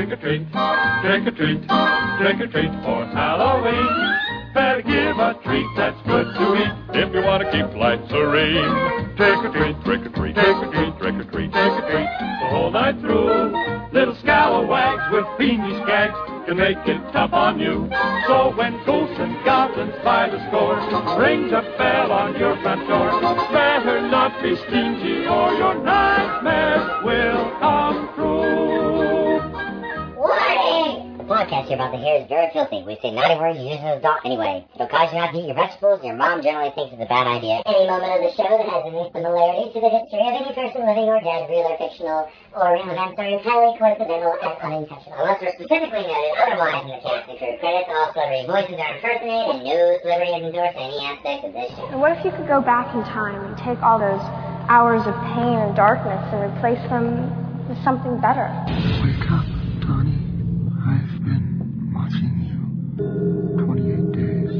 Trick or treat, trick or treat, trick or treat for Halloween. Better give a treat that's good to eat if you want to keep life serene. Trick or treat, trick or treat, trick or treat, trick or treat, trick or treat the whole night through. Little scalawags with beanie skags can make it tough on you. So when ghosts and goblins by the score ring the bell on your front door, better not be stingy or your nightmares will come true. Warning! The podcast you're about to hear is very filthy. We say naughty words, you use as a dog anyway. It'll cause you not to eat your vegetables, and your mom generally thinks it's a bad idea. Any moment of the show that has any similarity to the history of any person living or dead, real or fictional, or events are entirely coincidental and unintentional. Unless we're specifically noted otherwise in the cast and crew credits, all celebrity voices are impersonated, and no celebrity has endorsed any aspect of this show. And what if you could go back in time and take all those hours of pain and darkness and replace them with something better? Wake up, Donnie. I've been watching you 28 days,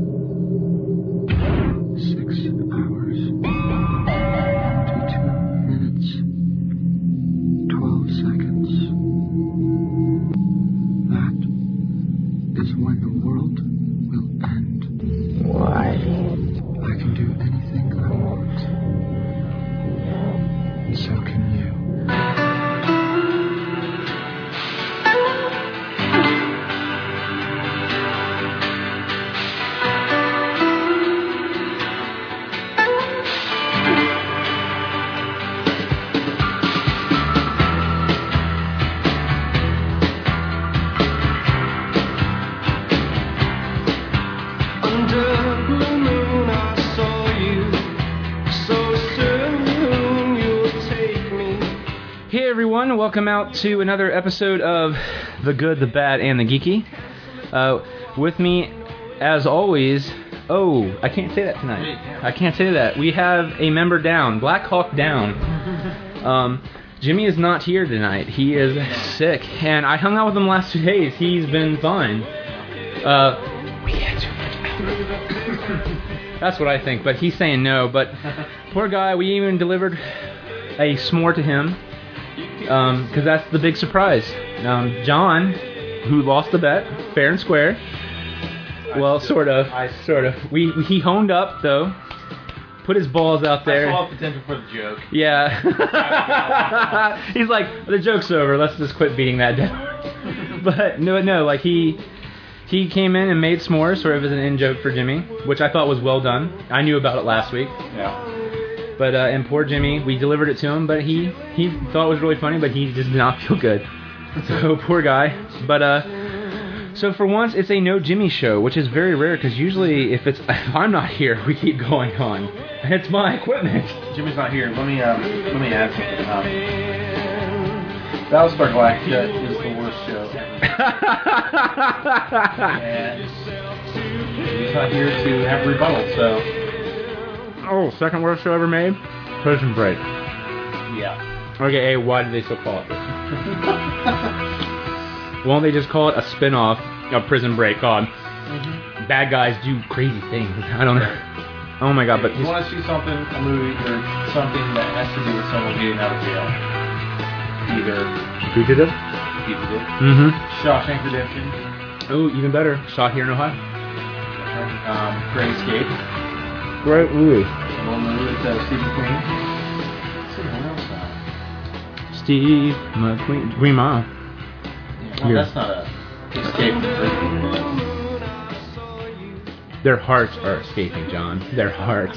6 hours, 22 minutes, 12 seconds. That is when the world will end. Why? I can do anything I want, and so can you. Everyone, welcome out to another episode of The Good, the Bad, and the Geeky. With me, as always, I can't say that tonight. I can't say that. We have a member down, Black Hawk down. Jimmy is not here tonight. He is sick, and I hung out with him the last 2 days. He's been fine. We had too much. That's what I think, but he's saying no. But poor guy, we even delivered a s'more to him. Because that's the big surprise. John, who lost the bet, fair and square. Well, sort of. He honed up, though. Put his balls out there. I saw potential for the joke. Yeah. He's like, the joke's over. Let's just quit beating that dead. But no, like he came in and made s'mores, sort of as an in-joke for Jimmy, which I thought was well done. I knew about it last week. Yeah. But, and poor Jimmy, we delivered it to him, but he thought it was really funny, but he just did not feel good. So, poor guy. But, so for once, it's a no Jimmy show, which is very rare, because usually if I'm not here, we keep going on. And it's my equipment. Jimmy's not here. Let me add something. Battlestar Galactica is the worst show ever. And he's not here to have rebuttal, so... Oh, second worst show ever made? Prison Break. Yeah. Okay, why did they still call it this? Won't they just call it a spin-off of Prison Break called Bad Guys Do Crazy Things? I don't know. Oh my god, but... You want to see something, a movie, or something that has to do with someone getting out of jail. Either... Fugitive? Shawshank Redemption. Oh, even better. Shot here in Ohio. Great Escape. Great movie. One movie with Steve McQueen. Someone else Steve McQueen. Green Mile. Yeah, well, that's not a escape from Their hearts are escaping, John. Their hearts.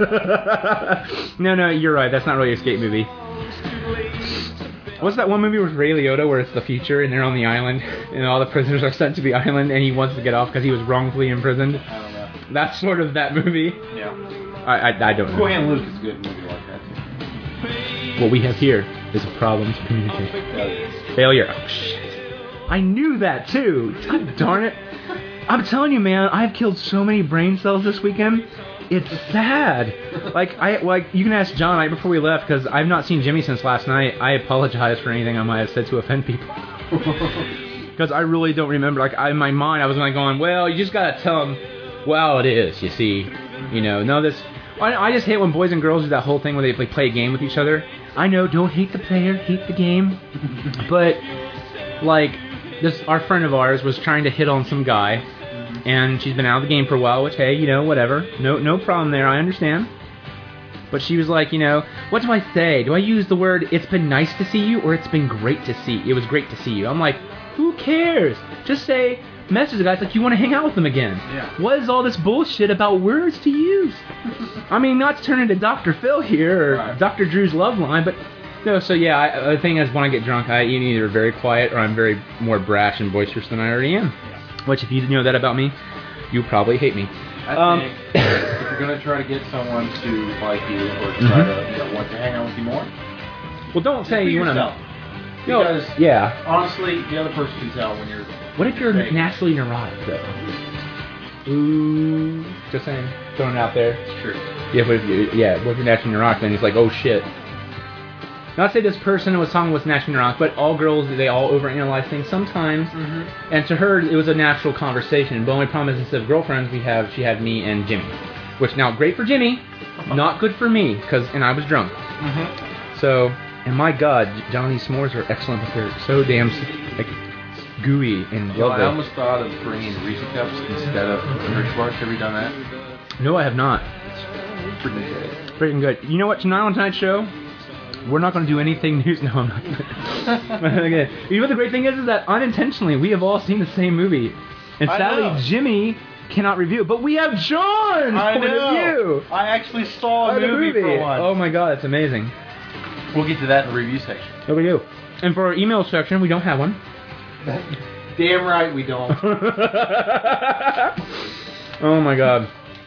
No, you're right. That's not really an escape movie. What's that one movie with Ray Liotta where it's the future and they're on the island and all the prisoners are sent to the island and he wants to get off because he was wrongfully imprisoned? I don't know. That's sort of that movie. Yeah. I don't know. Boy and Luke is a good movie like that too. What we have here is a problem to communicate. Failure. Oh, shit. I knew that too. God darn it. I'm telling you, man, I've killed so many brain cells this weekend. It's sad. Like you can ask John right before we left because I've not seen Jimmy since last night. I apologize for anything I might have said to offend people. Because I really don't remember. Like in my mind, I was like going, well, you just gotta tell them. Well, it is. You see, no, this. I just hate when boys and girls do that whole thing where they play a game with each other. I know, don't hate the player, hate the game. But like, our friend of ours was trying to hit on some guy, and she's been out of the game for a while, which, hey, whatever. No problem there, I understand. But she was like, what do I say? Do I use the word, it's been nice to see you, or it's been great to see you? It was great to see you. I'm like, who cares? Just say, message the guys like you want to hang out with them again. Yeah. What is all this bullshit about words to use? I mean, not to turn into Dr. Phil here, or Right. Dr. Drew's Love Line, but... No, so yeah, the thing is, when I get drunk, I am either very quiet or I'm very more brash and boisterous than I already am. Yeah. Which, if you know that about me, you probably hate me. I think if you're going to try to get someone to like you or try to want to hang out with you more, Well, don't say be you want yourself. to... Because Yeah. honestly, the other person can tell when you're... What if you're fake. naturally neurotic, though? Ooh. Just saying. Throwing it out there. It's true. Yeah, what if you're naturally neurotic, then it's like, oh shit. Not to say this person was talking was naturally neurotic, but all girls, they all overanalyze things sometimes. Mm-hmm. And to her, it was a natural conversation. But the only problem is, instead of girlfriends, she had me and Jimmy. Which, now, great for Jimmy, not good for me, and I was drunk. Mm-hmm. So, and my God, Johnny's s'mores are excellent, but they're so damn, like, gooey and Well, I lovely. almost thought of bringing Reese cups instead of Hershey bars. Have you done that? No, I have not. It's pretty good. Freaking good. You know what, tonight on tonight's show, we're not going to do anything news. No, I'm not. Okay. You know what the great thing is that unintentionally, we have all seen the same movie. And I sadly, know. Jimmy cannot review it, but we have John's point of view. I actually saw of a the movie for once. Oh my God, it's amazing. We'll get to that in the review section. What we do. And for our email section, we don't have one. Damn right we don't. Oh my God.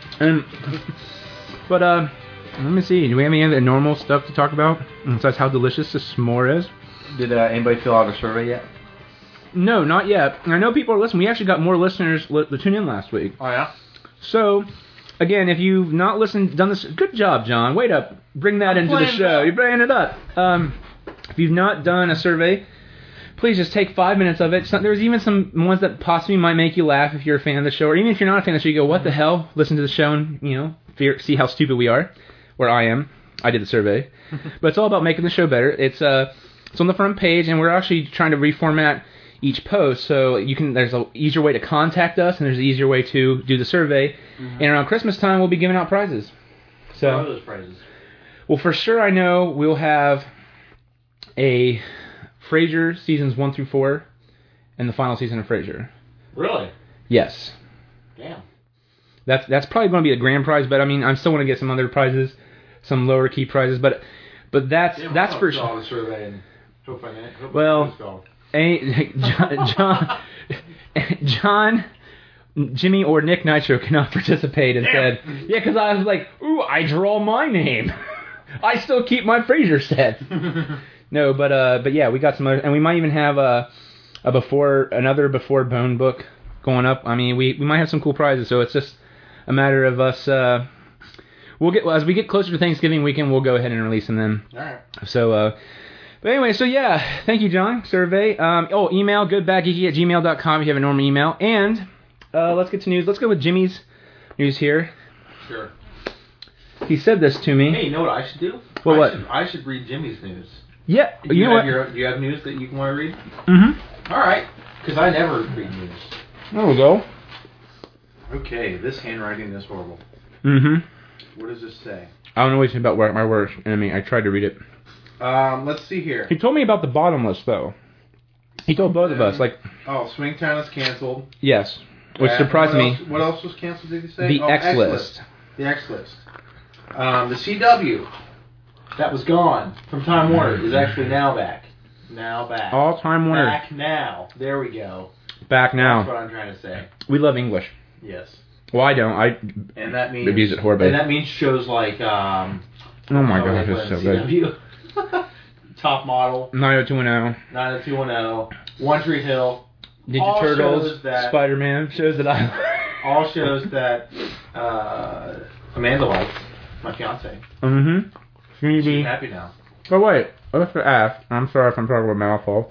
But let me see. Do we have any other normal stuff to talk about? Besides how delicious this s'more is? Did anybody fill out a survey yet? No, not yet. I know people are listening. We actually got more listeners to tune in last week. Oh yeah. So, again, if you've not done this, good job, John. Wait up. Bring that into the playing it show. up. You're bringing it up. If you've not done a survey, please just take 5 minutes of it. There's even some ones that possibly might make you laugh if you're a fan of the show, or even if you're not a fan of the show, you go, what the hell? Listen to the show and, see how stupid we are. Where I am. I did the survey. But it's all about making the show better. It's on the front page, and we're actually trying to reformat each post, so there's an easier way to contact us, and there's an easier way to do the survey. Mm-hmm. And around Christmas time, we'll be giving out prizes. So, What are those prizes? Well, for sure, I know we'll have a Frasier seasons 1 through 4, and the final season of Frasier. Really? Yes. Damn. That's probably going to be a grand prize, but I mean, I'm still going to get some other prizes, some lower key prizes, but that's for sure. The survey and hope I Well, John, Jimmy, or Nick Nitro cannot participate and said, yeah, because I was like, ooh, I draw my name. I still keep my Frasier set. No, but yeah, we got some other, and we might even have another Before Bone book going up. I mean, we might have some cool prizes, so it's just a matter of us. As we get closer to Thanksgiving weekend, we'll go ahead and release them then. All right. So, but anyway, so yeah, thank you, John. Survey. Email goodbadgeeky@gmail.com if you have a normal email. And let's get to news. Let's go with Jimmy's news here. Sure. He said this to me. Hey, you know what I should do? What? I should read Jimmy's news. Yeah, you know what? Do you have news that you want to read? Mm-hmm. All right. Because I never read news. There we go. Okay, this handwriting is horrible. Mm-hmm. What does this say? I don't know anything about my work. I mean, I tried to read it. Let's see here. He told me about the bottomless, though. He told both of us, like... Oh, Swingtown is canceled. Yes, which surprised me. What else was canceled, did you say? The X-List. The X-List. The CW, that was gone from Time Warner, is actually now back. Now back. All Time Warner. Back now. There we go. Back now. That's what I'm trying to say. We love English. Yes. Well, I don't. And that means... abuse it horribly. And that means shows like... oh my gosh, it's so good. CW. Top Model. 90210. 90210. One Tree Hill. Ninja all Turtles. shows that- Spider-Man. Shows that I... All shows that Amanda likes. My fiance. Mm-hmm. She's happy now. Oh, wait. I have to ask. I'm sorry if I'm talking about mouthful.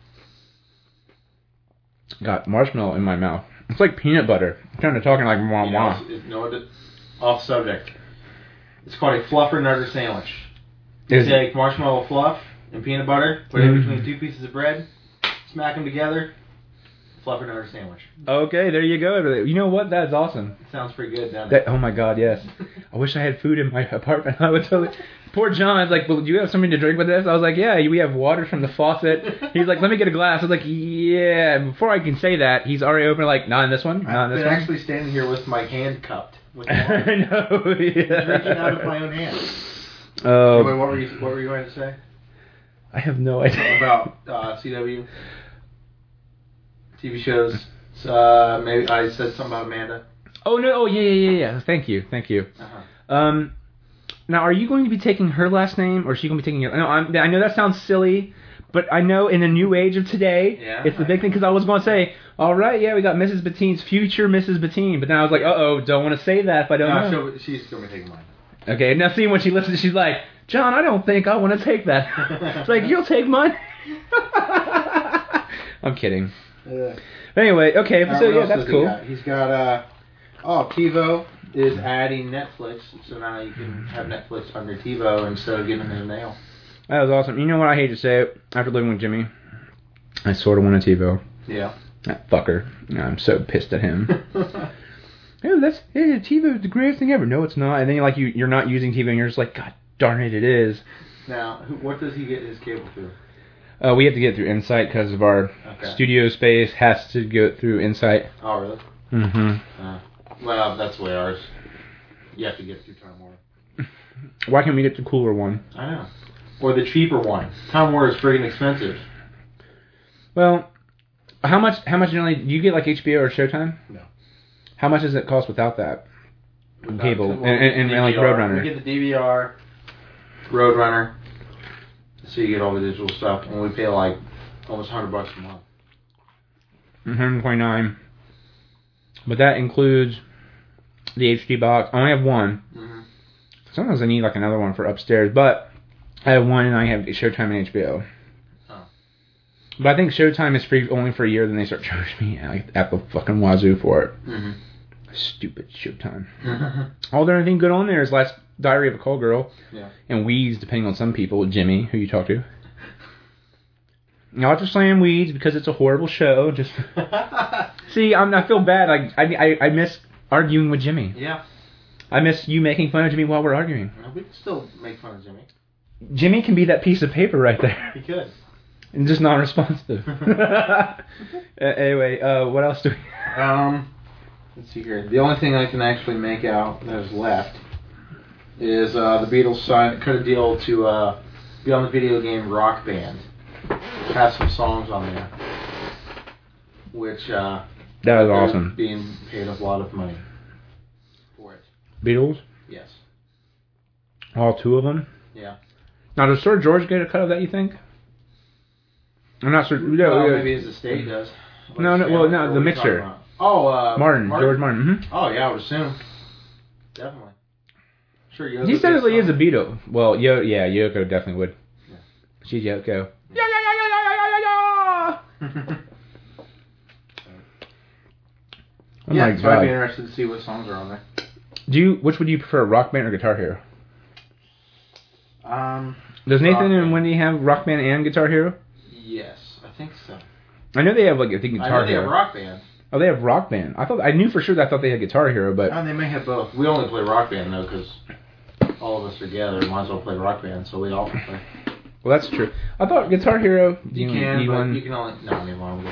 Got marshmallow in my mouth. It's like peanut butter. I'm kind of talking like wah wah. Off subject. It's called a fluffer nutter sandwich. You take marshmallow fluff and peanut butter, put it in between two pieces of bread. smack them together, fluffernutter sandwich. Okay, there you go. You know what? That's awesome. Sounds pretty good, doesn't it? Oh my God, yes. I wish I had food in my apartment. I would totally. Poor John. I was like, "Well, do you have something to drink with this?" I was like, "Yeah, we have water from the faucet." He's like, "Let me get a glass." I was like, "Yeah." Before I can say that, he's already open. Like, not in this one. Not in I've this been one. actually standing here with my hand cupped with water. I know. Yeah. Drinking out of my own hand. Anyway, what were you going to say? I have no idea. About CW TV shows. Maybe I said something about Amanda. Oh no! Oh yeah. Thank you. Uh-huh. Now, are you going to be taking her last name, or is she going to be taking your? No, I know that sounds silly, but I know in the new age of today, it's the big thing. Because I was going to say, all right, yeah, we got Mrs. Bettine's future Mrs. Bettine, but then I was like, don't want to say that if I don't know. She's going to be taking mine. Okay, now see when she listens, she's like, John, I don't think I want to take that. It's like, you'll take mine. I'm kidding. Anyway, okay, so yeah, that's cool. He's got TiVo is adding Netflix, so now you can have Netflix on your TiVo instead of giving it a mail. That was awesome. You know what? I hate to say it. After living with Jimmy, I sort of want a TiVo. Yeah. That fucker. I'm so pissed at him. TiVo is the greatest thing ever. No, it's not. And then you're not using TiVo, and you're just like, God darn it is. Now, what does he get his cable through? We have to get it through Insight because of our studio space has to go through Insight. Oh, really? Mm-hmm. Well, that's the way ours. You have to get it through Time Warner. Why can't we get the cooler one? I know. Or the cheaper one. Time Warner is friggin' expensive. Well, how much generally do you get, like HBO or Showtime? No. How much does it cost without that? Without cable well, and like Roadrunner. We get the DVR, Roadrunner, so you get all the digital stuff, and we pay like almost $100 a month. $129. But that includes the HD box. I only have one. Mm-hmm. Sometimes I need like another one for upstairs, but I have one and I have Showtime and HBO. Oh. But I think Showtime is free only for a year, then they start charging me at the fucking wazoo for it. Mm-hmm. Stupid Showtime. All the only thing good on there is Last Diary of a Call Girl. Yeah. And Weeds, depending on some people. Jimmy, who you talk to. Not just saying Weeds because it's a horrible show. Just see, I feel bad. I miss arguing with Jimmy. Yeah. I miss you making fun of Jimmy while we're arguing. Well, we can still make fun of Jimmy. Jimmy can be that piece of paper right there. He could. And just non-responsive. Anyway, what else do we... Let's see here. The only thing I can actually make out that is left is the Beatles cut a deal to be on the video game Rock Band. Has some songs on there, which that was awesome. Being paid a lot of money for it. Beatles? Yes. All two of them? Yeah. Now, does Sir George get a cut of that, you think? I'm not sure. Well, maybe his estate does. The mixer. Martin. George Martin. Mm-hmm. Oh, yeah, I would assume. Definitely. Sure, Yoko. He said he is a Beatle. Well, Yoko definitely would. Yeah. She's Yoko. Yeah. Oh my God. So I'd be interested to see what songs are on there. Which would you prefer, Rock Band or Guitar Hero? Does Nathan and Wendy have Rock Band and Guitar Hero? Yes, I think so. I know they have Guitar Hero. I know they have Rock Band. Oh, they have Rock Band. I knew for sure that I thought they had Guitar Hero, but... Oh, they may have both. We only play Rock Band, though, because all of us together might as well play Rock Band, so we all can play. Well, that's true. I thought Guitar Hero... You can only... No, never mind.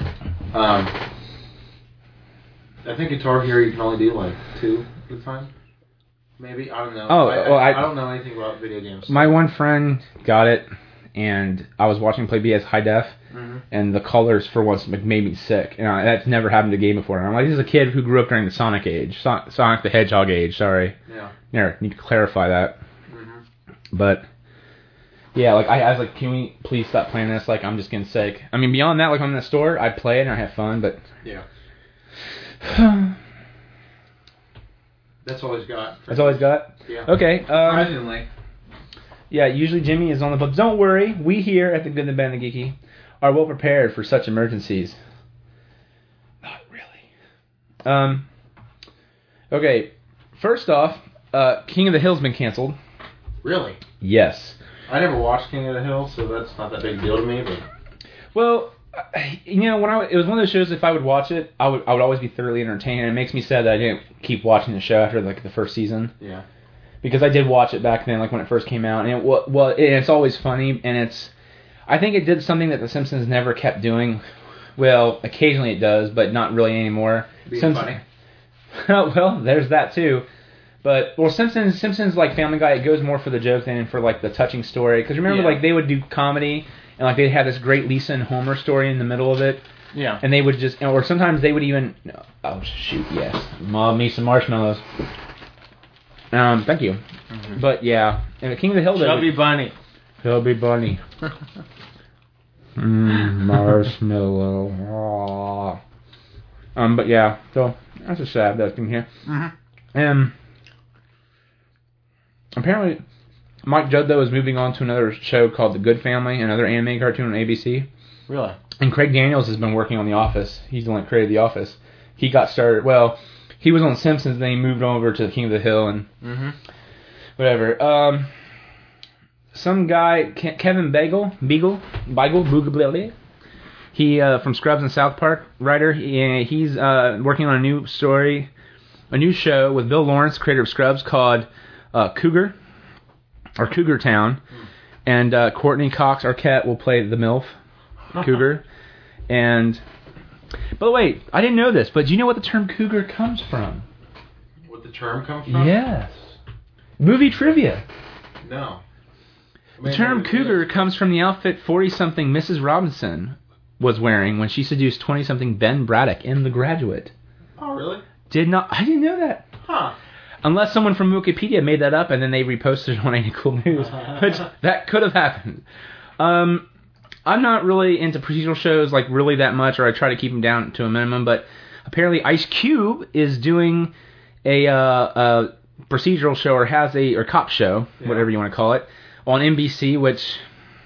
I think Guitar Hero you can only do, like, 2 at a time. Maybe. I don't know. I don't know anything about video games. My one friend got it, and I was watching him play BS High Def, and the colors for once made me sick. That's never happened to a game before. And I'm like, this is a kid who grew up during the Sonic age. Sonic the Hedgehog age, sorry. Yeah. There, need to clarify that. But... yeah, like I was like, can we please stop playing this? Like, I'm just getting sick. I mean, beyond that, like I'm in the store, I play it and I have fun, but yeah, that's all he's got. That's all he's got. Yeah. Okay. Surprisingly. Yeah, usually Jimmy is on the book. Don't worry, we here at the Good, the Bad, and the Geeky are well prepared for such emergencies. Not really. Okay. First off, King of the Hill's been canceled. Really? Yes. I never watched King of the Hill, so that's not that big a deal to me. But well, You know, it was one of those shows. If I would watch it, I would always be thoroughly entertained. And it makes me sad that I didn't keep watching the show after like the first season. Yeah. Because I did watch it back then, like when it first came out, and it's always funny. And I think it did something that The Simpsons never kept doing. Well, occasionally it does, but not really anymore. Being funny. Well, there's that too. But Simpsons like Family Guy, it goes more for the joke than for like the touching story. Because remember, like they would do comedy. And like they'd have this great Lisa and Homer story in the middle of it. Yeah. And they would just, or sometimes they would even, oh shoot, yes, mob me some marshmallows. Thank you. Mm-hmm. But yeah, and King of the Hill. Chubby Bunny. Chubby Bunny. Marshmallow. But yeah, so that's a sad thing here. Mm-hmm. Apparently, Mike Judd, though, is moving on to another show called The Good Family, another anime cartoon on ABC. Really? And Craig Daniels has been working on The Office. He's the one that created The Office. He got started, well, he was on Simpsons, then he moved over to King of the Hill and whatever. Some guy, Kevin Beagle, he, from Scrubs and South Park, writer, he's working on a new show with Bill Lawrence, creator of Scrubs, called Cougar Town, and Courtney Cox Arquette will play the MILF Cougar. And by the way, I didn't know this, but do you know what the term cougar comes from? What the term comes from? Yes. Movie trivia. No. The term cougar comes from the outfit 40-something Mrs. Robinson was wearing when she seduced 20-something Ben Braddock in The Graduate. Oh, really? I didn't know that. Huh. Unless someone from Wikipedia made that up and then they reposted it on Ain't It Cool News. Which, that could have happened. I'm not really into procedural shows like really that much, or I try to keep them down to a minimum, but apparently Ice Cube is doing a procedural show, or or cop show, whatever you want to call it, on NBC, which,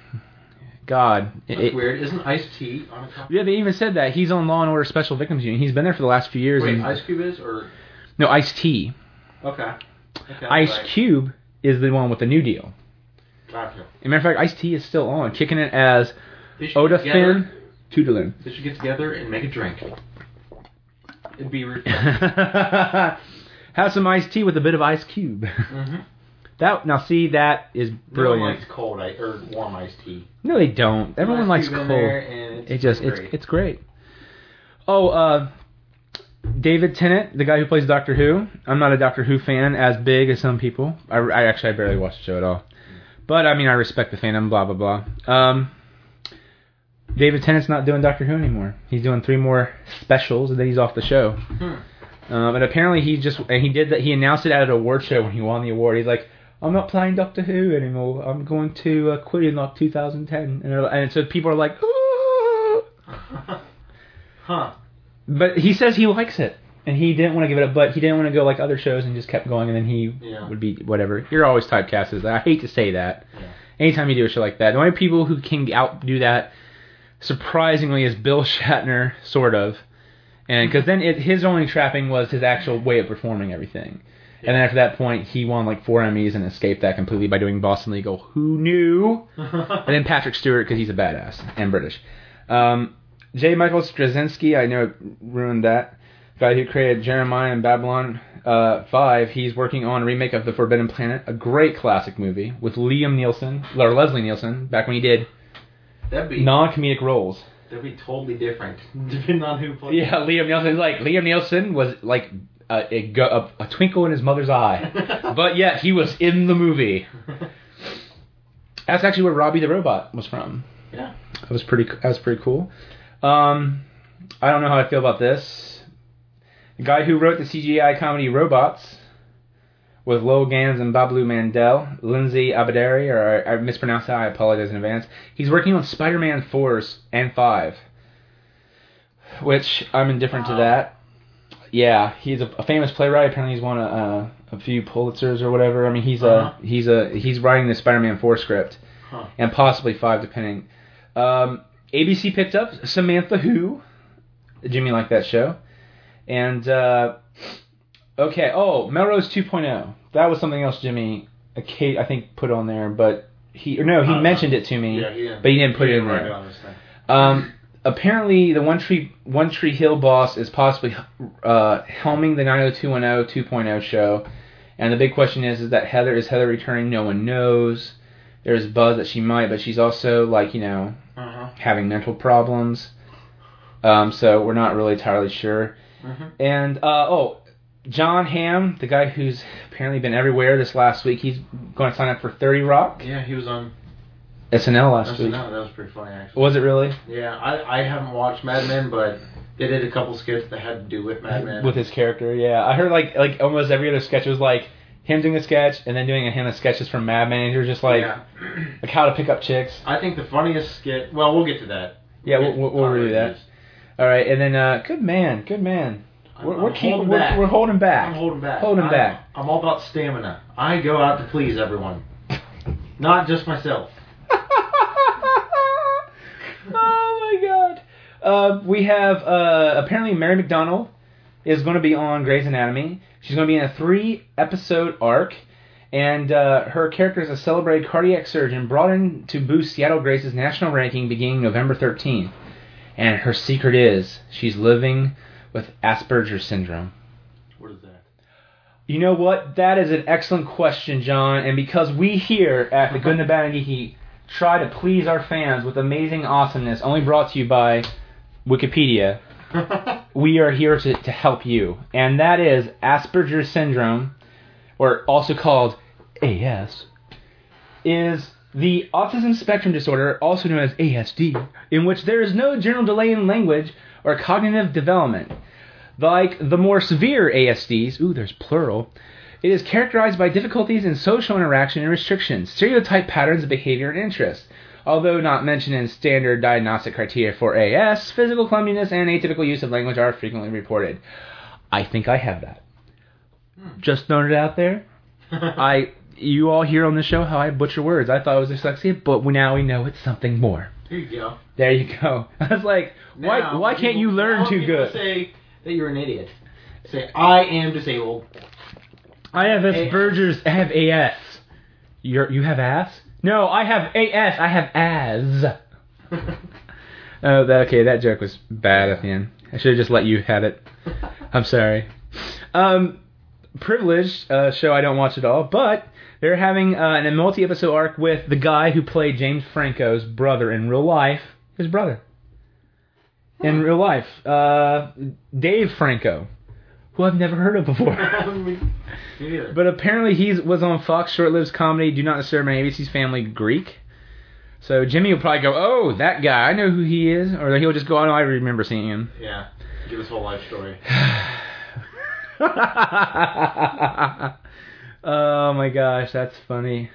God. That's weird. Isn't Ice-T on a cop? Yeah, they even said that. He's on Law & Order Special Victims Unit. He's been there for the last few years. Wait, Ice Cube is, or? No, Ice-T. Okay. Ice Cube is the one with the New Deal. Gotcha. As a matter of fact, Ice-T is still on, kicking it as Oda Finn Toodaloo. They should get together and make a drink. It'd be Have some iced tea with a bit of Ice Cube. Mm-hmm. That is brilliant. No one likes cold or warm iced tea. No, they don't. Everyone likes cold. It's great. Oh, David Tennant, the guy who plays Doctor Who. I'm not a Doctor Who fan as big as some people. I barely watch the show at all. But, I mean, I respect the fandom, blah, blah, blah. David Tennant's not doing Doctor Who anymore. He's doing 3 more specials, and then he's off the show. And apparently he announced it at an award show when he won the award. He's like, I'm not playing Doctor Who anymore. I'm going to quit in like 2010. And so people are like, ooh. But he says he likes it. And he didn't want to give it up, but he didn't want to go like other shows and just kept going, and then he would be whatever. You're always typecast as that. I hate to say that. Yeah. Anytime you do a show like that. The only people who can outdo that, surprisingly, is Bill Shatner, sort of. And because then his only trapping was his actual way of performing everything. Yeah. And then after that point, he won like 4 Emmys and escaped that completely by doing Boston Legal. Who knew? And then Patrick Stewart, because he's a badass and British. J. Michael Straczynski, I know it ruined that. Guy who created Jeremiah and Babylon 5, he's working on a remake of The Forbidden Planet, a great classic movie with Leslie Nielsen, back when he did non-comedic roles. That'd be totally different, depending on who plays. Yeah, Liam Nielsen was like a twinkle in his mother's eye, but yet he was in the movie. That's actually where Robbie the Robot was from. Yeah, that was pretty cool. I don't know how I feel about this. The guy who wrote the CGI comedy Robots with Lowell Gans and Babalu Mandel, Lindsay Abadari, or I mispronounced that, I apologize in advance. He's working on Spider-Man 4 and 5, which I'm indifferent to that. Yeah, he's a famous playwright. Apparently, he's won a few Pulitzers or whatever. I mean, he's writing the Spider-Man 4 script, and possibly 5, depending. ABC picked up Samantha Who. Jimmy liked that show. And, Melrose 2.0. That was something else Jimmy, I think, put on there, but he mentioned it to me, but he didn't put it in there. apparently the One Tree Hill boss is possibly helming the 90210 2.0 show. And the big question is that is Heather returning? No one knows. There's buzz that she might, but she's also, like, having mental problems. So we're not really entirely sure. And, John Hamm, the guy who's apparently been everywhere this last week, he's going to sign up for 30 Rock. Yeah, he was on SNL last week. That was pretty funny, actually. Was it really? Yeah, I haven't watched Mad Men, but they did a couple skits that had to do with Mad Men. With his character, yeah. I heard like almost every other sketch was like him doing a sketch and then doing a him of sketches from Mad Men. And you're just like how to pick up chicks. I think the funniest skit. Well, we'll get to that. Yeah, we'll review that. All right, and then good man. We're holding back. I'm holding back. Holding back. I'm all about stamina. I go out to please everyone, not just myself. Oh my God. We have apparently Mary McDonnell is going to be on Grey's Anatomy. She's going to be in a 3-episode arc, and her character is a celebrated cardiac surgeon brought in to boost Seattle Grace's national ranking beginning November 13th. And her secret is she's living with Asperger's syndrome. What is that? You know what? That is an excellent question, John. And because we here at The Good, the Bad, and Geeky try to please our fans with amazing awesomeness, only brought to you by Wikipedia, we are here to help you. And that is Asperger's syndrome, or also called AS, is the autism spectrum disorder, also known as ASD, in which there is no general delay in language or cognitive development. Like the more severe ASDs, there's plural, it is characterized by difficulties in social interaction and restrictions, stereotype patterns of behavior and interest. Although not mentioned in standard diagnostic criteria for AS, physical clumsiness and atypical use of language are frequently reported. I think I have that. Just throwing it out there. You all hear on the show how I butcher words. I thought it was dyslexia, but now we know it's something more. There you go. There you go. I was like, why can't you learn too good? Say that you're an idiot. Say, I am disabled. I have Asperger's. I have AS. You have ass? No, I have AS. I have as. Okay, that joke was bad at the end. I should have just let you have it. I'm sorry. Privileged show I don't watch at all, but they're having a multi-episode arc with the guy who played James Franco's brother in real life. His brother. In real life. Dave Franco, who I've never heard of before. Me neither. But apparently he was on Fox short-lived comedy Do Not Disturb My ABC's Family Greek. So Jimmy will probably go, oh, that guy, I know who he is. Or he'll just go, oh, no, I remember seeing him. Yeah, give his whole life story. Oh my gosh, that's funny.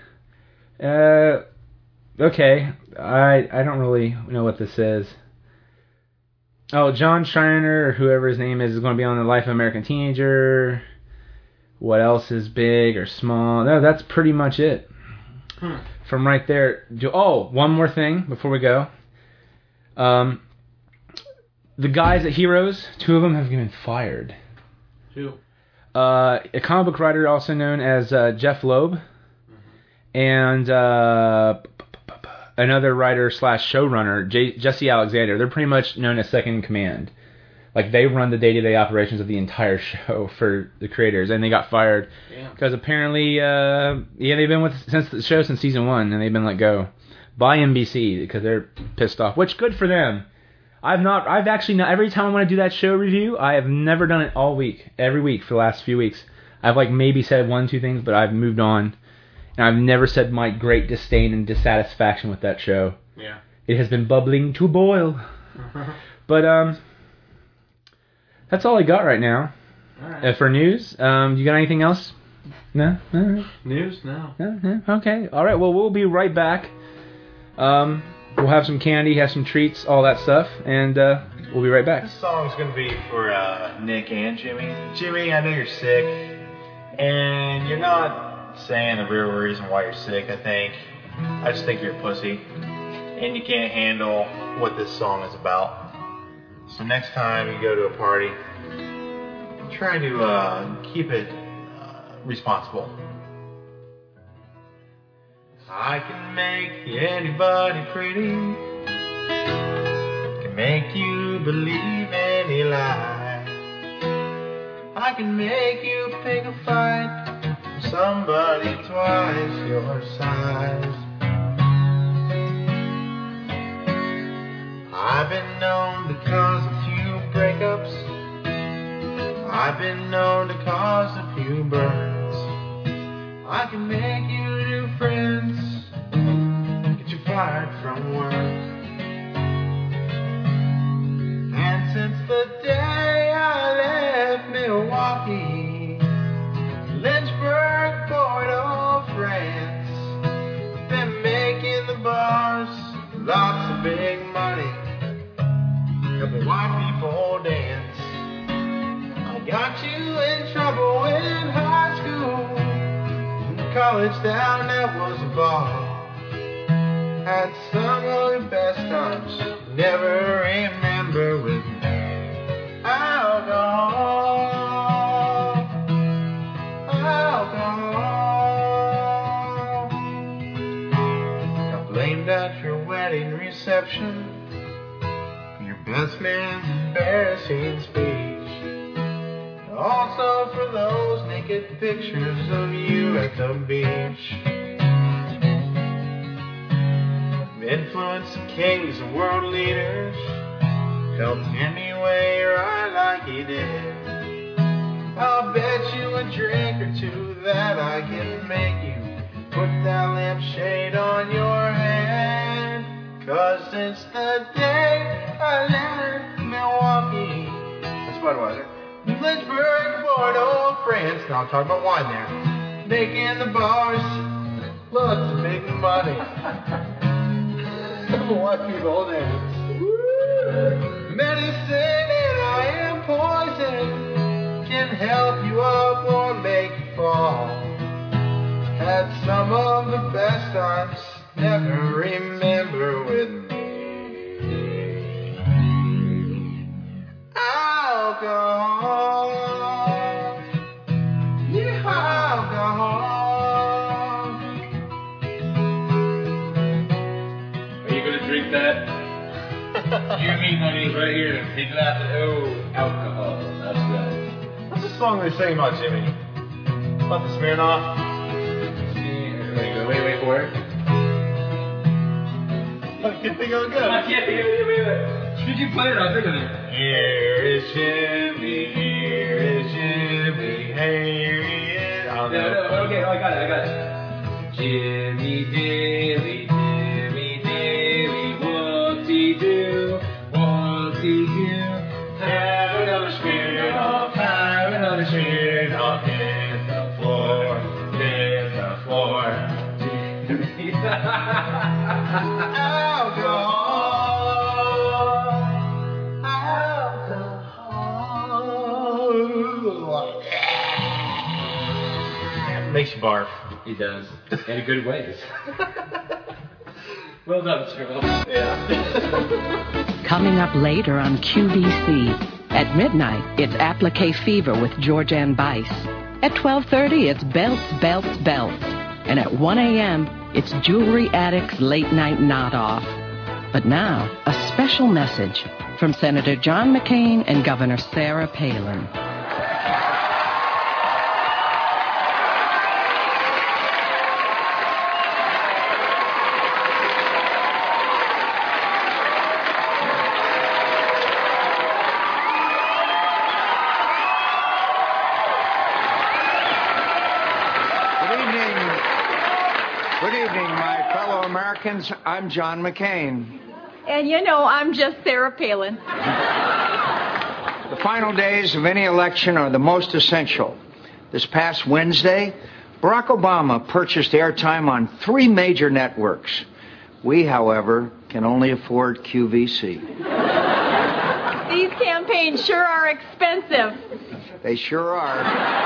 Okay, I don't really know what this is. Oh, John Schreiner, or whoever his name is going to be on The Life of American Teenager. What else is big or small? No, that's pretty much it. From right there. One more thing before we go. The guys at Heroes, 2 of them have been fired. Who? A comic book writer also known as Jeff Loeb, and another writer / showrunner, Jesse Alexander. They're pretty much known as second in command. Like, they run the day-to-day operations of the entire show for the creators, and they got fired because apparently, they've been with the show since season 1, and they've been let go by NBC because they're pissed off. Which, good for them. I've actually not, every time I want to do that show review, I have never done it all week, every week for the last few weeks. I've maybe said 1-2 things, but I've moved on. And I've never said my great disdain and dissatisfaction with that show. Yeah. It has been bubbling to a boil. But, that's all I got right now. All right. For news. You got anything else? No? All right. News? No. No? Okay. All right, well, we'll be right back. We'll have some candy, have some treats, all that stuff, and we'll be right back. This song's going to be for Nick and Jimmy. Jimmy, I know you're sick, and you're not saying the real reason why you're sick, I just think you're a pussy, and you can't handle what this song is about. So next time you go to a party, try to keep it responsible. I can make anybody pretty, can make you believe any lie. I can make you pick a fight with somebody twice your size. I've been known to cause a few breakups. I've been known to cause a few burns. I can make you new friends, get you fired from work. And since the day I left Milwaukee, Lynchburg, Bordeaux, France, been making the bars lots of big money, helping white people dance. I got you in trouble in high school, in college down there was a ball. Had some of the best times, never remember with alcohol. Got blamed at your wedding reception for your best man's embarrassing speech. Also for those naked pictures of you at the beach. Influence kings and world leaders, helped any way right like he did. I'll bet you a drink or two that I can make you put that lampshade on your head. 'Cause since the day I left Milwaukee, that's Budweiser, Lynchburg, Bordeaux, France, now I'm talking about wine there, making the bars lots of big money. White people dance. Medicine and I am poison, can help you up or make you fall. Had some of the best times, never remember with me. Alcohol, yeah, alcohol. Drink that. You mean honey right here. He laughed at alcohol. That's right. What's the song they sing about, Jimmy? About the Smirnoff? Wait for it. I can't think of it good. I can't think of it. Wait. Should you play it? I'll think of it. Here is Jimmy, here is Jimmy, here he is. I don't know. No, okay, I got it. Jimmy Daly. What's he do? Have another Smirnoff, have another Smirnoff, hit the floor, hit the floor. Alcohol. Makes you barf. He does. In good ways. Well done, Smirnoff. Yeah. Coming up later on QVC. At midnight, it's Applique Fever with Georgianne Bice. At 12:30, it's Belts, Belts, Belts. And at 1 a.m., it's Jewelry Addict's Late Night Nod Off. But now, a special message from Senator John McCain and Governor Sarah Palin. I'm John McCain. And you know, I'm just Sarah Palin. The final days of any election are the most essential. This past Wednesday, Barack Obama purchased airtime on 3 major networks. We, however, can only afford QVC. These campaigns sure are expensive. They sure are.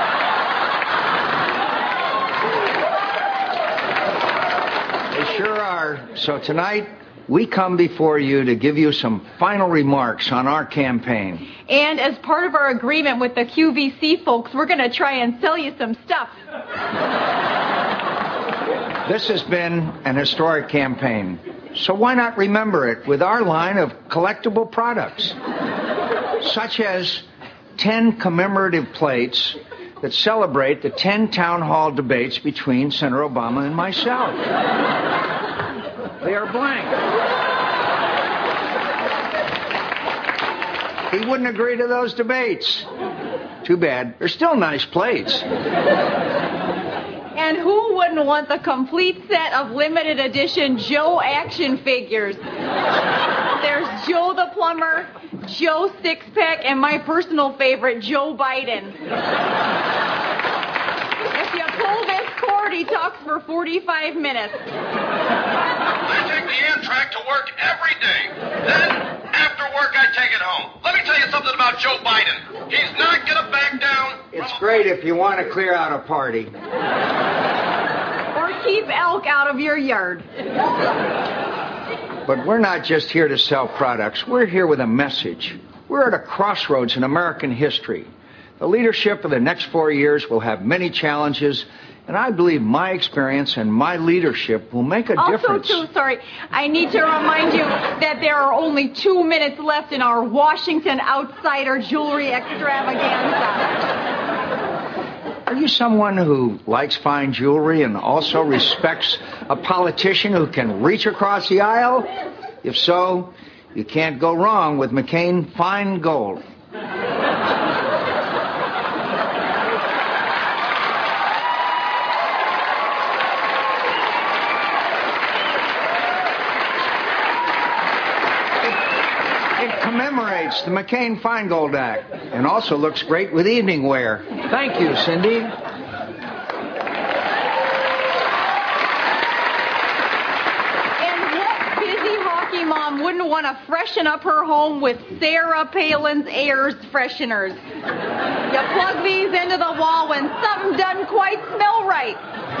They sure are. So tonight, we come before you to give you some final remarks on our campaign. And as part of our agreement with the QVC folks, we're going to try and sell you some stuff. This has been an historic campaign. So why not remember it with our line of collectible products, such as 10 commemorative plates that celebrate the 10 town hall debates between Senator Obama and myself. They are blank. He wouldn't agree to those debates. Too bad. They're still nice plates. And who wouldn't want the complete set of limited edition Joe action figures? There's Joe the Plumber, Joe Sixpack, and my personal favorite, Joe Biden. If you pull this cord, he talks for 45 minutes. I take the Amtrak to work every day. Then, after work, I take it home. Let me tell you something about Joe Biden. He's not going to back down. It's great if you want to clear out a party. Or keep elk out of your yard. But we're not just here to sell products. We're here with a message. We're at a crossroads in American history. The leadership of the next 4 years will have many challenges, and I believe my experience and my leadership will make a difference. I need to remind you that there are only 2 minutes left in our Washington Outsider jewelry extravaganza. Are you someone who likes fine jewelry and also respects a politician who can reach across the aisle? If so, you can't go wrong with McCain Fine Gold. Commemorates the McCain Feingold Act and also looks great with evening wear. Thank you, Cindy. And what busy hockey mom wouldn't want to freshen up her home with Sarah Palin's Airs fresheners? You plug these into the wall when something doesn't quite smell right.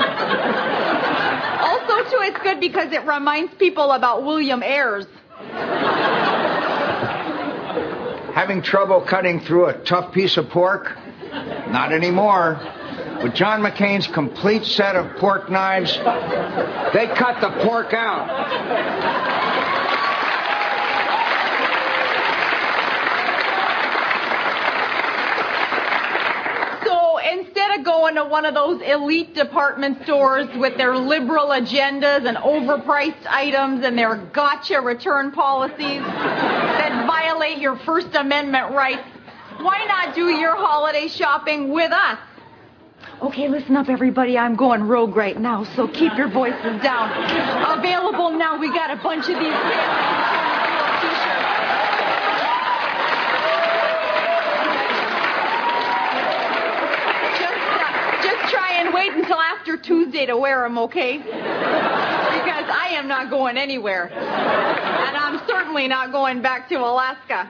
Also, too, it's good because it reminds people about William Ayers. Having trouble cutting through a tough piece of pork? Not anymore. With John McCain's complete set of pork knives, they cut the pork out. So instead of going to one of those elite department stores with their liberal agendas and overpriced items and their gotcha return policies that violate your First Amendment rights, why not do your holiday shopping with us? Okay, listen up, everybody. I'm going rogue right now, so keep your voices down. Available now. We got a bunch of these t-shirts. Just try and wait until after Tuesday to wear them, okay? Because I am not going anywhere. And I'm certainly not going back to Alaska.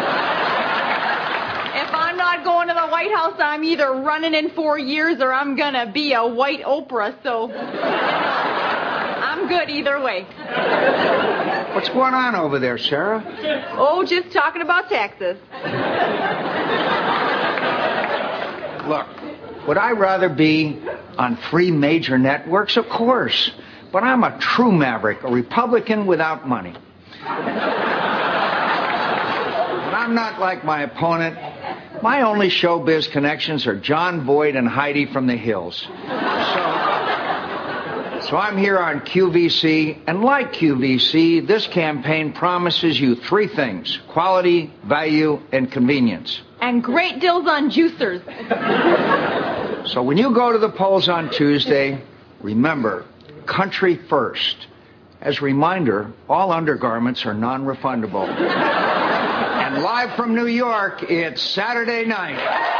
If I'm not going to the White House, I'm either running in 4 years or I'm going to be a white Oprah, so I'm good either way. What's going on over there, Sarah? Oh, just talking about taxes. Look, would I rather be on 3 major networks? Of course. But I'm a true maverick, a Republican without money. And I'm not like my opponent. My only showbiz connections are John Voight and Heidi from the Hills. So I'm here on QVC, and like QVC, this campaign promises you 3 things: quality, value, and convenience. And great deals on juicers. So when you go to the polls on Tuesday, remember, country first. As a reminder, all undergarments are non-refundable. And live from New York, it's Saturday night.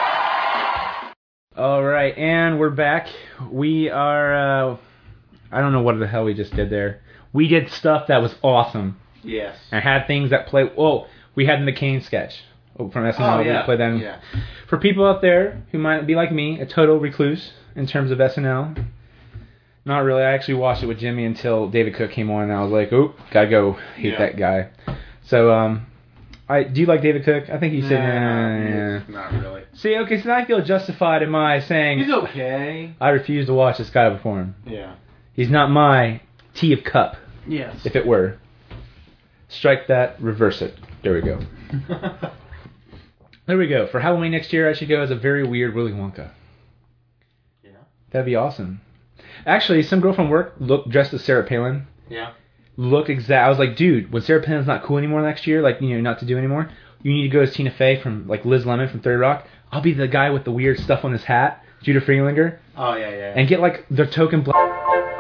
All right, and we're back. We are, I don't know what the hell we just did there. We did stuff that was awesome. Yes. And had things that play, we had the McCain sketch from SNL. Oh, yeah. We played them. Yeah. For people out there who might be like me, a total recluse in terms of SNL, not really. I actually watched it with Jimmy until David Cook came on, and I was like, oh, gotta go hate that guy. So, do you like David Cook? I think you said, yeah. Not really. See, okay, so I feel justified in my saying, He's okay. I refuse to watch this guy before him. Yeah. He's not my tea of cup. Yes. If it were. Strike that, reverse it. There we go. There we go. For Halloween next year, I should go as a very weird Willy Wonka. Yeah. That'd be awesome. Actually, some girl from work dressed as Sarah Palin. Yeah. I was like, dude, when Sarah Palin's not cool anymore next year, like, you know, not to do anymore, you need to go as Tina Fey from, like, Liz Lemon from 30 Rock. I'll be the guy with the weird stuff on his hat, Judah Friedlander. Oh, yeah. And get, like, the token black...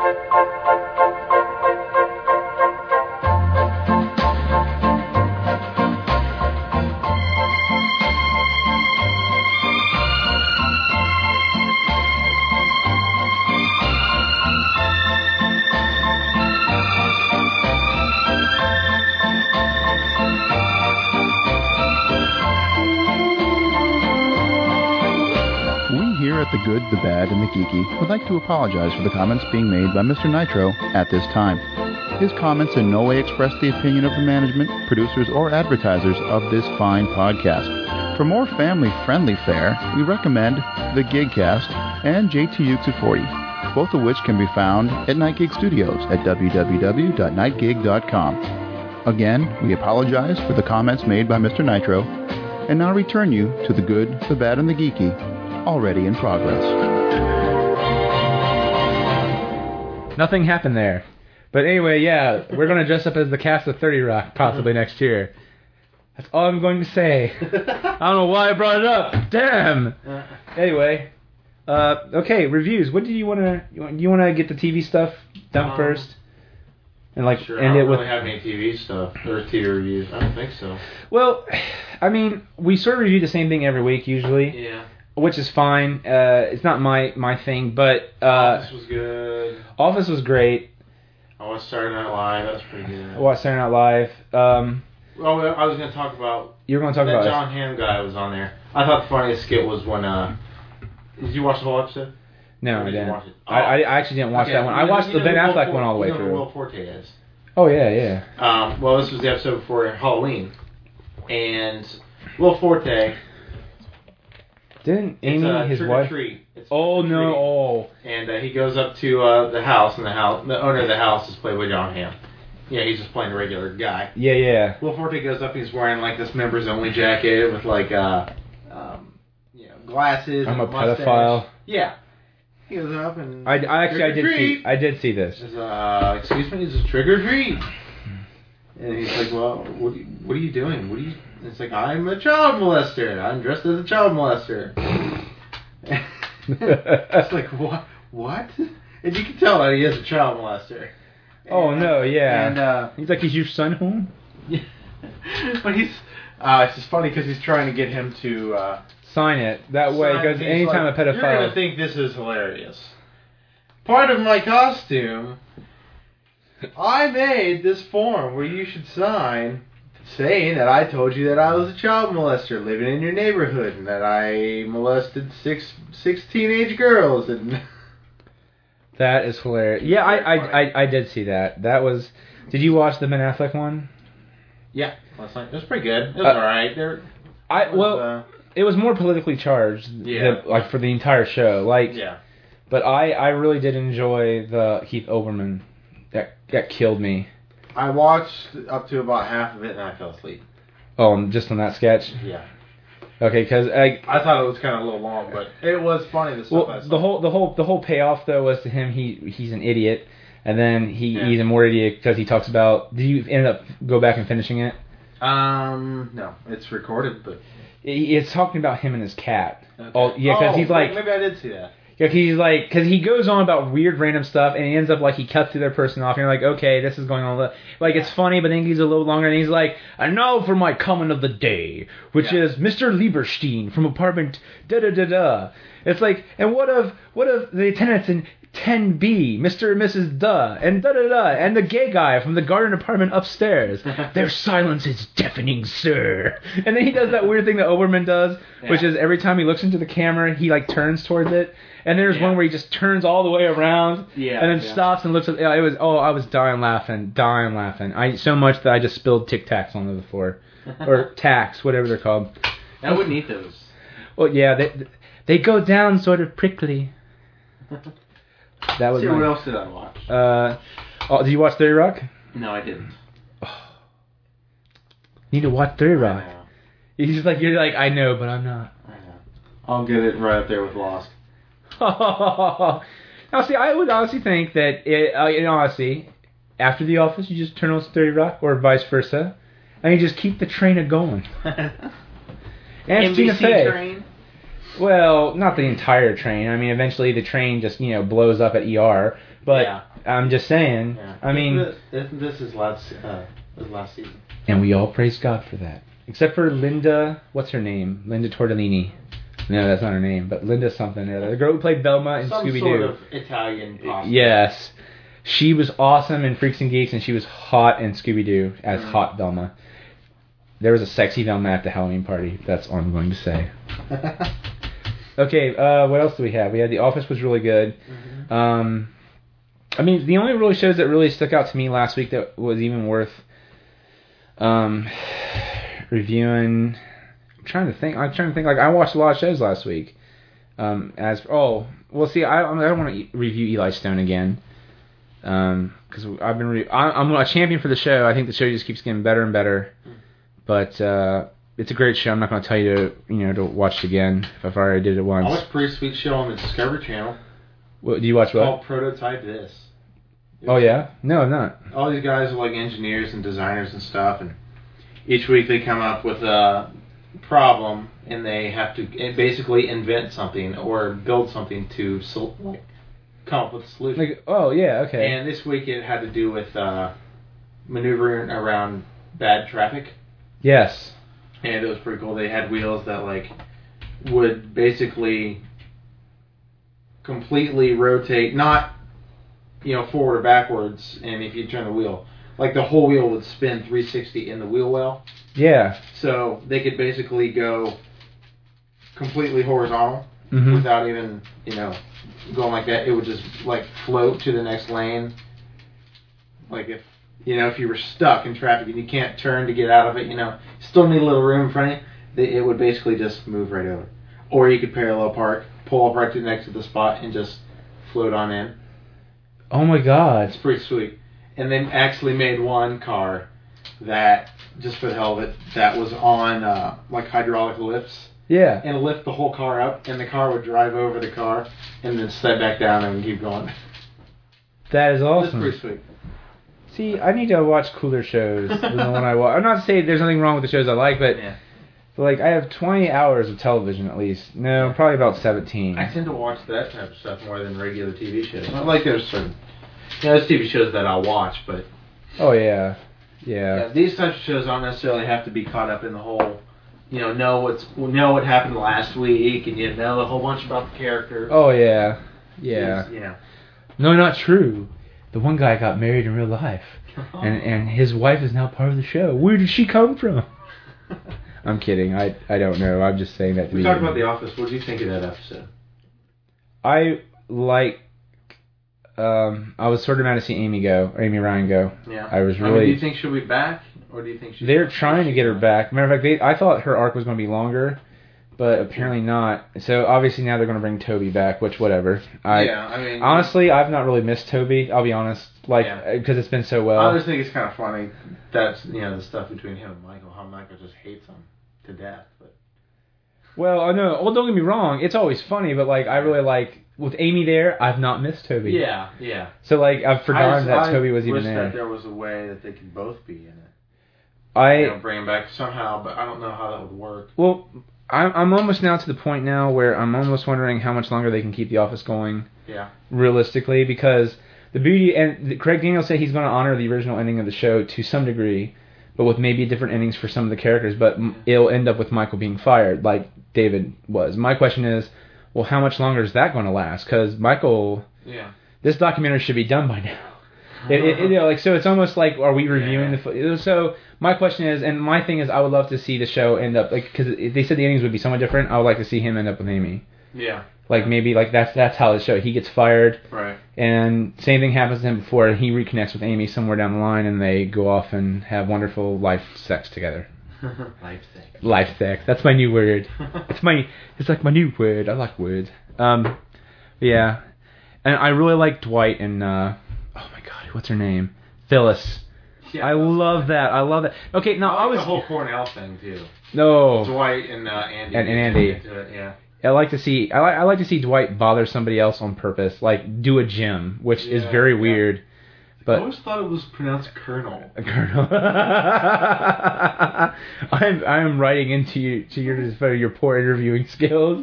The Good, the Bad, and the Geeky would like to apologize for the comments being made by Mr. Nitro at this time. His comments in no way express the opinion of the management, producers, or advertisers of this fine podcast. For more family-friendly fare, we recommend the Gigcast and JTUX at 40, both of which can be found at Night Gig Studios at www.nightgig.com. Again, we apologize for the comments made by Mr. Nitro, and now return you to the Good, the Bad, and the Geeky, already in progress. Nothing happened there. But anyway, yeah, we're going to dress up as the cast of 30 Rock possibly next year. That's all I'm going to say. I don't know why I brought it up. Damn. Anyway, okay, reviews. What do you want to... You want to get the TV stuff done first? And like sure, end I it don't with... really have any TV stuff or TV reviews. I don't think so. Well, I mean, we sort of review the same thing every week usually. Yeah. Which is fine. It's not my thing, but... Office was good. Office was great. I watched Saturday Night Live. That was pretty good. I watched Saturday Night Live. I was going to talk about... You were going to talk about... That John Hamm guy was on there. I thought the funniest skit was when... Did you watch the whole episode? No, I didn't. Watch it? Oh. I actually didn't watch that one. I watched the Ben Affleck one all the way through. You know who Will Forte is? Oh, yeah. Well, this was the episode before Halloween. And Will Forte... Didn't Amy, his wife... Treat. Oh, no. Oh. And he goes up to the house, and the owner of the house is played by John Hamm. Yeah, he's just playing a regular guy. Yeah. Will Forte goes up, he's wearing like this members only jacket with like glasses. I'm and a pedophile. Yeah. He goes up and I did see this. Says, excuse me, this is trick or treat. And he's like, well, what are you doing? And it's like, I'm a child molester. I'm dressed as a child molester. It's like, what? And you can tell that he is a child molester. Oh, no, yeah. And he's like, is your son home? Yeah. But he's... it's just funny because he's trying to get him to... sign it. That way, because anytime a pedophile... You're going to think this is hilarious. Part of my costume, I made this form where you should sign saying that I told you that I was a child molester living in your neighborhood and that I molested six teenage girls. And that is hilarious. Yeah, I did see that. That was... Did you watch the Ben Affleck one? Yeah, last night. It was pretty good. It was alright. It was more politically charged, like for the entire show. Like, yeah. But I really did enjoy the Keith Olbermann. That killed me. I watched up to about half of it and I fell asleep. Oh, just on that sketch? Yeah. Okay, because I thought it was kind of a little long, but it was funny. The stuff I saw. The whole payoff though was to him he's an idiot, and then he's a more idiot because he talks about. Did you end up go back and finishing it? No, it's recorded, but it's talking about him and his cat. Okay. Oh, yeah, because he's like maybe I did see that. Yeah, he's like, because he goes on about weird random stuff, and he ends up like he cuts to their person off, and you're like, okay, this is going on. Like it's funny, but then he's a little longer, and he's like, and now for my comment of the day, which is Mr. Lieberstein from apartment da da da da. It's like, and what of the tenants in 10B, Mr. and Mrs. Duh, and da da da, and the gay guy from the garden apartment upstairs. Their silence is deafening, sir. And then he does that weird thing that Oberman does, which is every time he looks into the camera, he like turns towards it. And there's one where he just turns all the way around, and then stops and looks at. I was dying laughing. So much that I just spilled Tic Tacs on the floor, or Tacs, whatever they're called. I wouldn't eat those. Well, yeah, they go down sort of prickly. That was. What else did I watch? Did you watch 30 Rock? No, I didn't. You need to watch 30 Rock. You're like, I know, but I'm not. I know. I'll get it right up there with Lost. Now, see, I would honestly think that, in honesty, after The Office, you just turn on 30 Rock, or vice versa, and you just keep the train a-going. And Tina Fey. Train? Well, not the entire train. I mean, eventually the train just, blows up at ER. But I'm just saying, I mean... This is last season. And we all praise God for that. Except for Linda, what's her name? Linda Tortellini. No, that's not her name, but Linda something or other. The girl who played Velma in Scooby-Doo. Some sort of Italian pasta. Yes. She was awesome in Freaks and Geeks, and she was hot in Scooby-Doo as Hot Velma. There was a sexy Velma at the Halloween party. That's all I'm going to say. Okay, what else do we have? We had The Office was really good. I mean, the only really shows that really stuck out to me last week that was even worth reviewing... I'm trying to think. Like, I watched a lot of shows last week. See, I don't want to review Eli Stone again. Because I'm a champion for the show. I think the show just keeps getting better and better. But it's a great show. I'm not going to tell you to watch it again if I've already did it once. I watched a pretty sweet show on the Discovery Channel. What do you watch? What? Called Prototype This. Oh yeah? No, I'm not. All these guys are like engineers and designers and stuff, and each week they come up with a problem, and they have to basically invent something or build something to come up with a solution. Like, oh yeah, okay. And this week it had to do with maneuvering around bad traffic. Yes. And it was pretty cool. They had wheels that would basically completely rotate, not forward or backwards, and if you turn the wheel, the whole wheel would spin 360 in the wheel well. Yeah. So they could basically go completely horizontal without even, going like that. It would just float to the next lane. If you were stuck in traffic and you can't turn to get out of it, still need a little room in front of you, it would basically just move right over. Or you could parallel park, pull up right next to the spot, and just float on in. Oh my God. It's pretty sweet. And they actually made one car that, just for the hell of it, that was on hydraulic lifts. Yeah. And lift the whole car up, and the car would drive over the car, and then set back down and keep going. That is awesome. It's pretty sweet. See, I need to watch cooler shows than the one I watch. I'm not to say there's nothing wrong with the shows I like, but I have 20 hours of television at least. No, probably about 17. I tend to watch that type of stuff more than regular TV shows. There's certain, there's TV shows that I'll watch, but oh yeah, these types of shows don't necessarily have to be caught up in the whole. Know what happened last week, and know a whole bunch about the characters. Oh yeah. No, not true. The one guy got married in real life, and his wife is now part of the show. Where did she come from? I'm kidding. I don't know. I'm just saying that. We talked about The Office. What did you think of that episode? I was sort of mad to see Amy Ryan go. Yeah. I was really. Do you think she'll be back, or do you think they're trying to get her back? Matter of fact, I thought her arc was going to be longer, but apparently not. So obviously now they're going to bring Toby back, which whatever. Honestly, I've not really missed Toby. I'll be honest, because it's been so well. I just think it's kind of funny that's the stuff between him and Michael. How Michael just hates him to death. But well, I know. Well, don't get me wrong. It's always funny, but I really with Amy there. I've not missed Toby. Yeah. So I've forgotten that Toby was even there. I wish that there was a way that they could both be in it. Bring him back somehow, but I don't know how that would work. Well, I'm almost now to the point now where I'm almost wondering how much longer they can keep The Office going. Yeah. Realistically, because the beauty and Craig Daniels said he's going to honor the original ending of the show to some degree, but with maybe different endings for some of the characters. But it'll end up with Michael being fired, like David was. My question is, well, how much longer is that going to last? Because Michael, this documentary should be done by now. So it's almost like, are we reviewing the? So my question is, and my thing is, I would love to see the show end up because they said the endings would be somewhat different. I would like to see him end up with Amy. Yeah. Maybe that's how the show. He gets fired. Right. And same thing happens to him before he reconnects with Amy somewhere down the line, and they go off and have wonderful life sex together. Life sex. That's my new word. It's like my new word. I like words. Yeah. And I really like Dwight and oh my god, what's her name? Phyllis. Yeah, I love that. I love that. Okay, now I like the whole Cornell thing too. No. Dwight and Andy. And Andy. Yeah. I like to see Dwight bother somebody else on purpose, like do a gym, which is very weird. But I always thought it was pronounced Colonel. Colonel. I'm writing into your poor interviewing skills.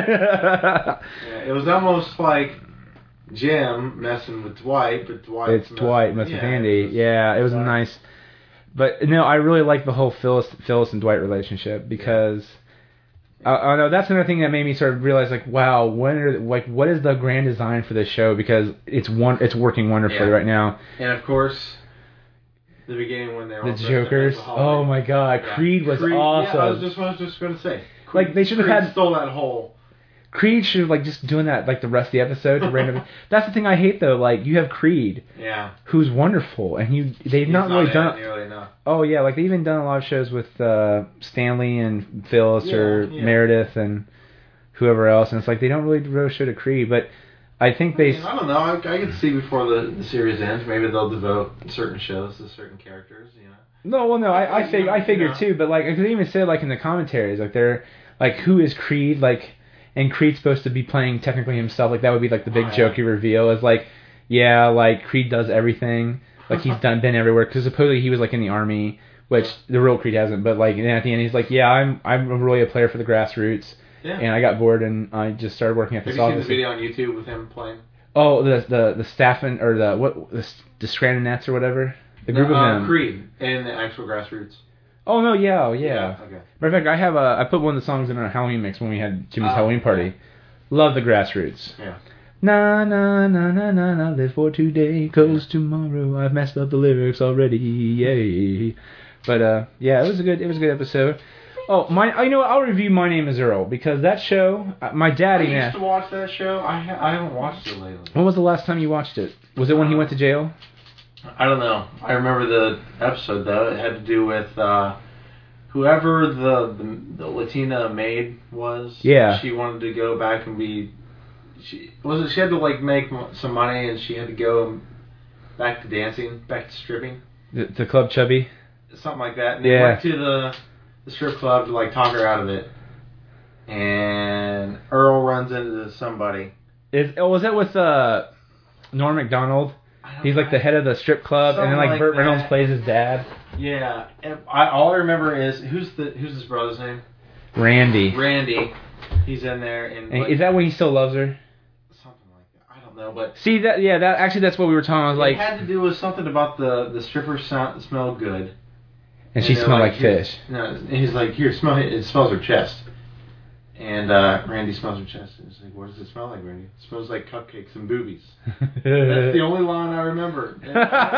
Yeah. It was almost like Jim messing with Dwight, but Dwight messing with Andy. It was nice. But no, I really like the whole Phyllis and Dwight relationship because I know that's another thing that made me sort of realize, like, wow, what is the grand design for this show? Because it's working wonderfully right now. And of course, the beginning when they were the Jokers. Oh my God, Creed was awesome. Yeah, I was just going to say, Creed, like they should have stole that whole. Creed should have like just doing that like the rest of the episode. Randomly. That's the thing I hate though. Like you have Creed, who's wonderful, and they've not really done. Nearly enough. Oh yeah, like they've even done a lot of shows with Stanley and Phyllis or Meredith and whoever else, and it's like they don't really show to Creed. But I think I don't know. I could see before the series ends, maybe they'll devote certain shows to certain characters. No. I figured too, but like they even said like in the commentaries, like they're like who is Creed like. And Creed's supposed to be playing technically himself. Like, that would be, like, the big jokey reveal. Is like, like, Creed does everything. Like, he's been everywhere. Because supposedly he was, like, in the army, which the real Creed hasn't. But, like, and then at the end, he's like, I'm really a player for the grassroots. Yeah. And I got bored, and I just started working at the Have you seen the video on YouTube with him playing? Oh, the Staffen, or the Scrantonettes or whatever? The group of them. Creed and the actual grassroots. Oh no, yeah. Okay. Matter of fact, I put one of the songs in our Halloween mix when we had Jimmy's Halloween party. Love the grassroots. Yeah. Na na na na na na, live for today, 'cause tomorrow I've messed up the lyrics already. Yay. But it was a good episode. Oh, I'll review My Name Is Earl because that show, my daddy. I used to watch that show. I haven't watched it lately. When was the last time you watched it? Was it when he went to jail? I don't know. I remember the episode though. It had to do with whoever the Latina maid was. Yeah. She wanted to go back and be. She had to like make some money and she had to go back to dancing, back to stripping. The Club Chubby. Something like that. And they went to the strip club to like talk her out of it. And Earl runs into somebody. Was that with Norm Macdonald? He's like the head of the strip club, and then like Burt Reynolds plays his dad. Yeah, and all I remember is who's his brother's name? Randy. He's in there, and is that when he still loves her? Something like that. I don't know, but see that that's what we were talking. I was like, it had to do with something about the stripper smelled good, and she smelled like fish. No, and he's like, here, smell it. It smells her chest. And Randy smells her chest. And he's like, what does it smell like, Randy? It smells like cupcakes and boobies. That's the only line I remember. And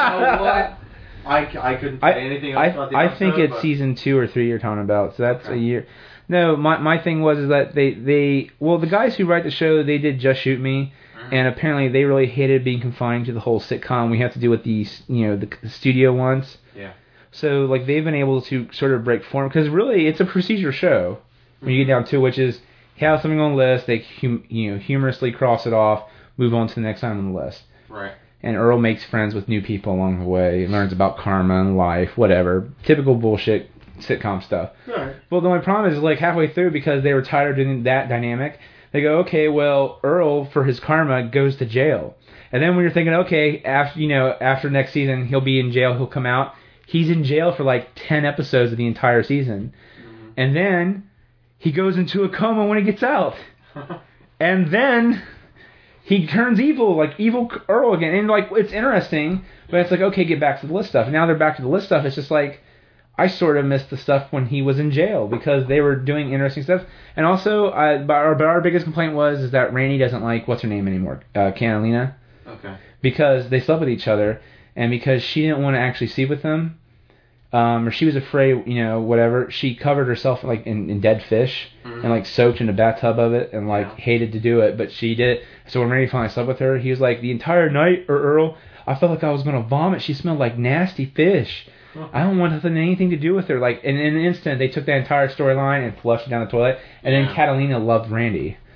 I couldn't say anything else about the episode. I think it's season 2 or 3 you're talking about. So that's a year. No, my thing was that they the guys who write the show, they did Just Shoot Me. And apparently they really hated being confined to the whole sitcom we have to do with these, the studio ones. Yeah. So like they've been able to sort of break form because really it's a procedure show. When you get down to it, which is have something on the list, they humorously cross it off, move on to the next time on the list. Right. And Earl makes friends with new people along the way, learns about karma and life, whatever. Typical bullshit sitcom stuff. Right. Well, the only problem is like halfway through, because they were tired of doing that dynamic, they go, okay, well, Earl, for his karma, goes to jail. And then when you're thinking, okay, after next season, he'll be in jail, he'll come out. He's in jail for like 10 episodes of the entire season. Mm-hmm. And then he goes into a coma when he gets out. And then he turns evil, like evil Earl again. And like it's interesting, but it's like, okay, get back to the list stuff. Now they're back to the list stuff. It's just like, I sort of missed the stuff when he was in jail because they were doing interesting stuff. And also, our biggest complaint is that Randy doesn't like, what's her name anymore? Catalina. Okay. Because they slept with each other, and because she didn't want to actually sleep with him, or she was afraid, whatever, she covered herself like in dead fish and like soaked in a bathtub of it and like hated to do it, but she did it. So when Randy finally slept with her, he was like, the entire night, Earl, I felt like I was going to vomit. She smelled like nasty fish. I don't want anything to do with her. Like, and in an instant, they took that entire storyline and flushed it down the toilet. And then Catalina loved Randy.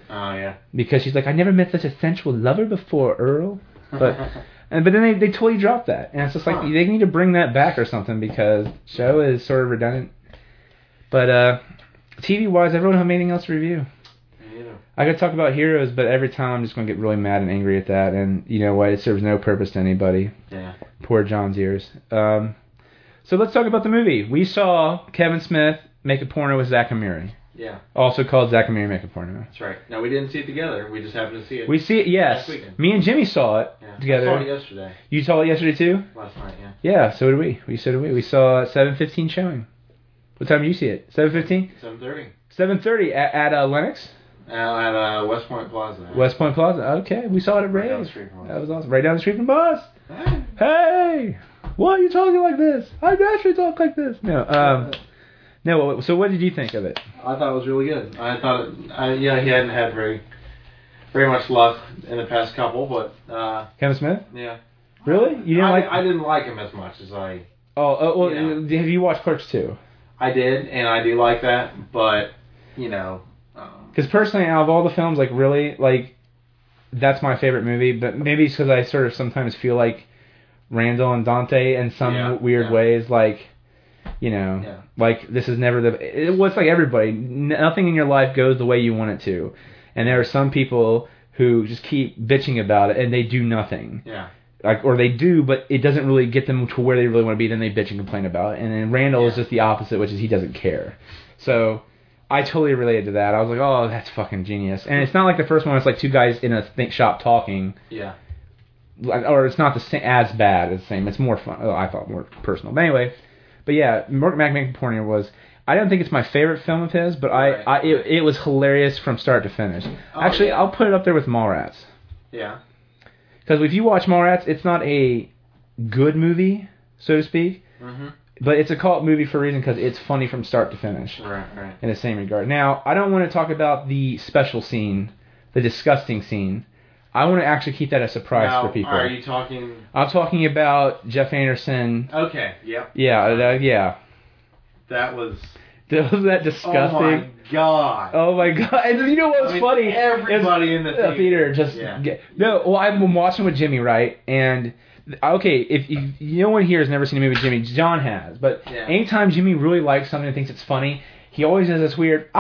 Oh, yeah. Because she's like, I never met such a sensual lover before, Earl. But then they totally dropped that. And it's just like, they need to bring that back or something because the show is sort of redundant. But TV-wise, everyone have anything else to review? I could talk about Heroes, but every time I'm just going to get really mad and angry at that. And you know what? It serves no purpose to anybody. Yeah. Poor John's ears. So let's talk about the movie. We saw Kevin Smith make a porno with Zach Amiri. Yeah. Also called Zach Amiri Make a Porno. That's right. Now, we didn't see it together. We just happened to see it. We see it, yes. Me and Jimmy saw it together. I saw it yesterday. You saw it yesterday too? Last night, yeah. Yeah, so did we. So did we. We saw 7:15 showing. What time did you see it? 7:15? 7:30. 7:30 at Lenox? At West Point Plaza. West Point Plaza. Okay, we saw it at Ray's. Right down the street from us. That was awesome. Right down the street from us. Hey! Why are you talking like this? I naturally talk like this. No. So what did you think of it? I thought it was really good. I thought, he hadn't had very much luck in the past couple, but Kevin Smith? Yeah. Really? You didn't like? I didn't like him as much as I. Oh, well, have you watched Clerks 2? I did, and I do like that, but because personally, out of all the films, like really, like that's my favorite movie. But maybe it's because I sort of sometimes feel like Randall and Dante in some weird ways, like. Like this is never it was like everybody. Nothing in your life goes the way you want it to, and there are some people who just keep bitching about it and they do nothing. Yeah. Like or they do, but it doesn't really get them to where they really want to be. Then they bitch and complain about it. And then Randall is just the opposite, which is he doesn't care. So I totally related to that. I was like, oh, that's fucking genius. And it's not like the first one. It's like two guys in a shop talking. Yeah. Or it's not the same, as bad as the same. It's more fun. I thought more personal. But anyway. But yeah, Mark McPornier was. I don't think it's my favorite film of his, but it was hilarious from start to finish. Actually, I'll put it up there with Mallrats. Yeah. Because if you watch Mallrats, it's not a good movie, so to speak. Mm-hmm. But it's a cult movie for a reason because it's funny from start to finish. Right. In the same regard. Now, I don't want to talk about the special scene, the disgusting scene. I want to actually keep that a surprise for people. Are you talking? I'm talking about Jeff Anderson. Okay. Yep. Yeah. That was. Was that disgusting? Oh my god! And you know what's funny? Everybody in the theater just I'm watching with Jimmy, right? And okay, if no one here has never seen a movie with Jimmy, John has, but anytime Jimmy really likes something and thinks it's funny, he always has this weird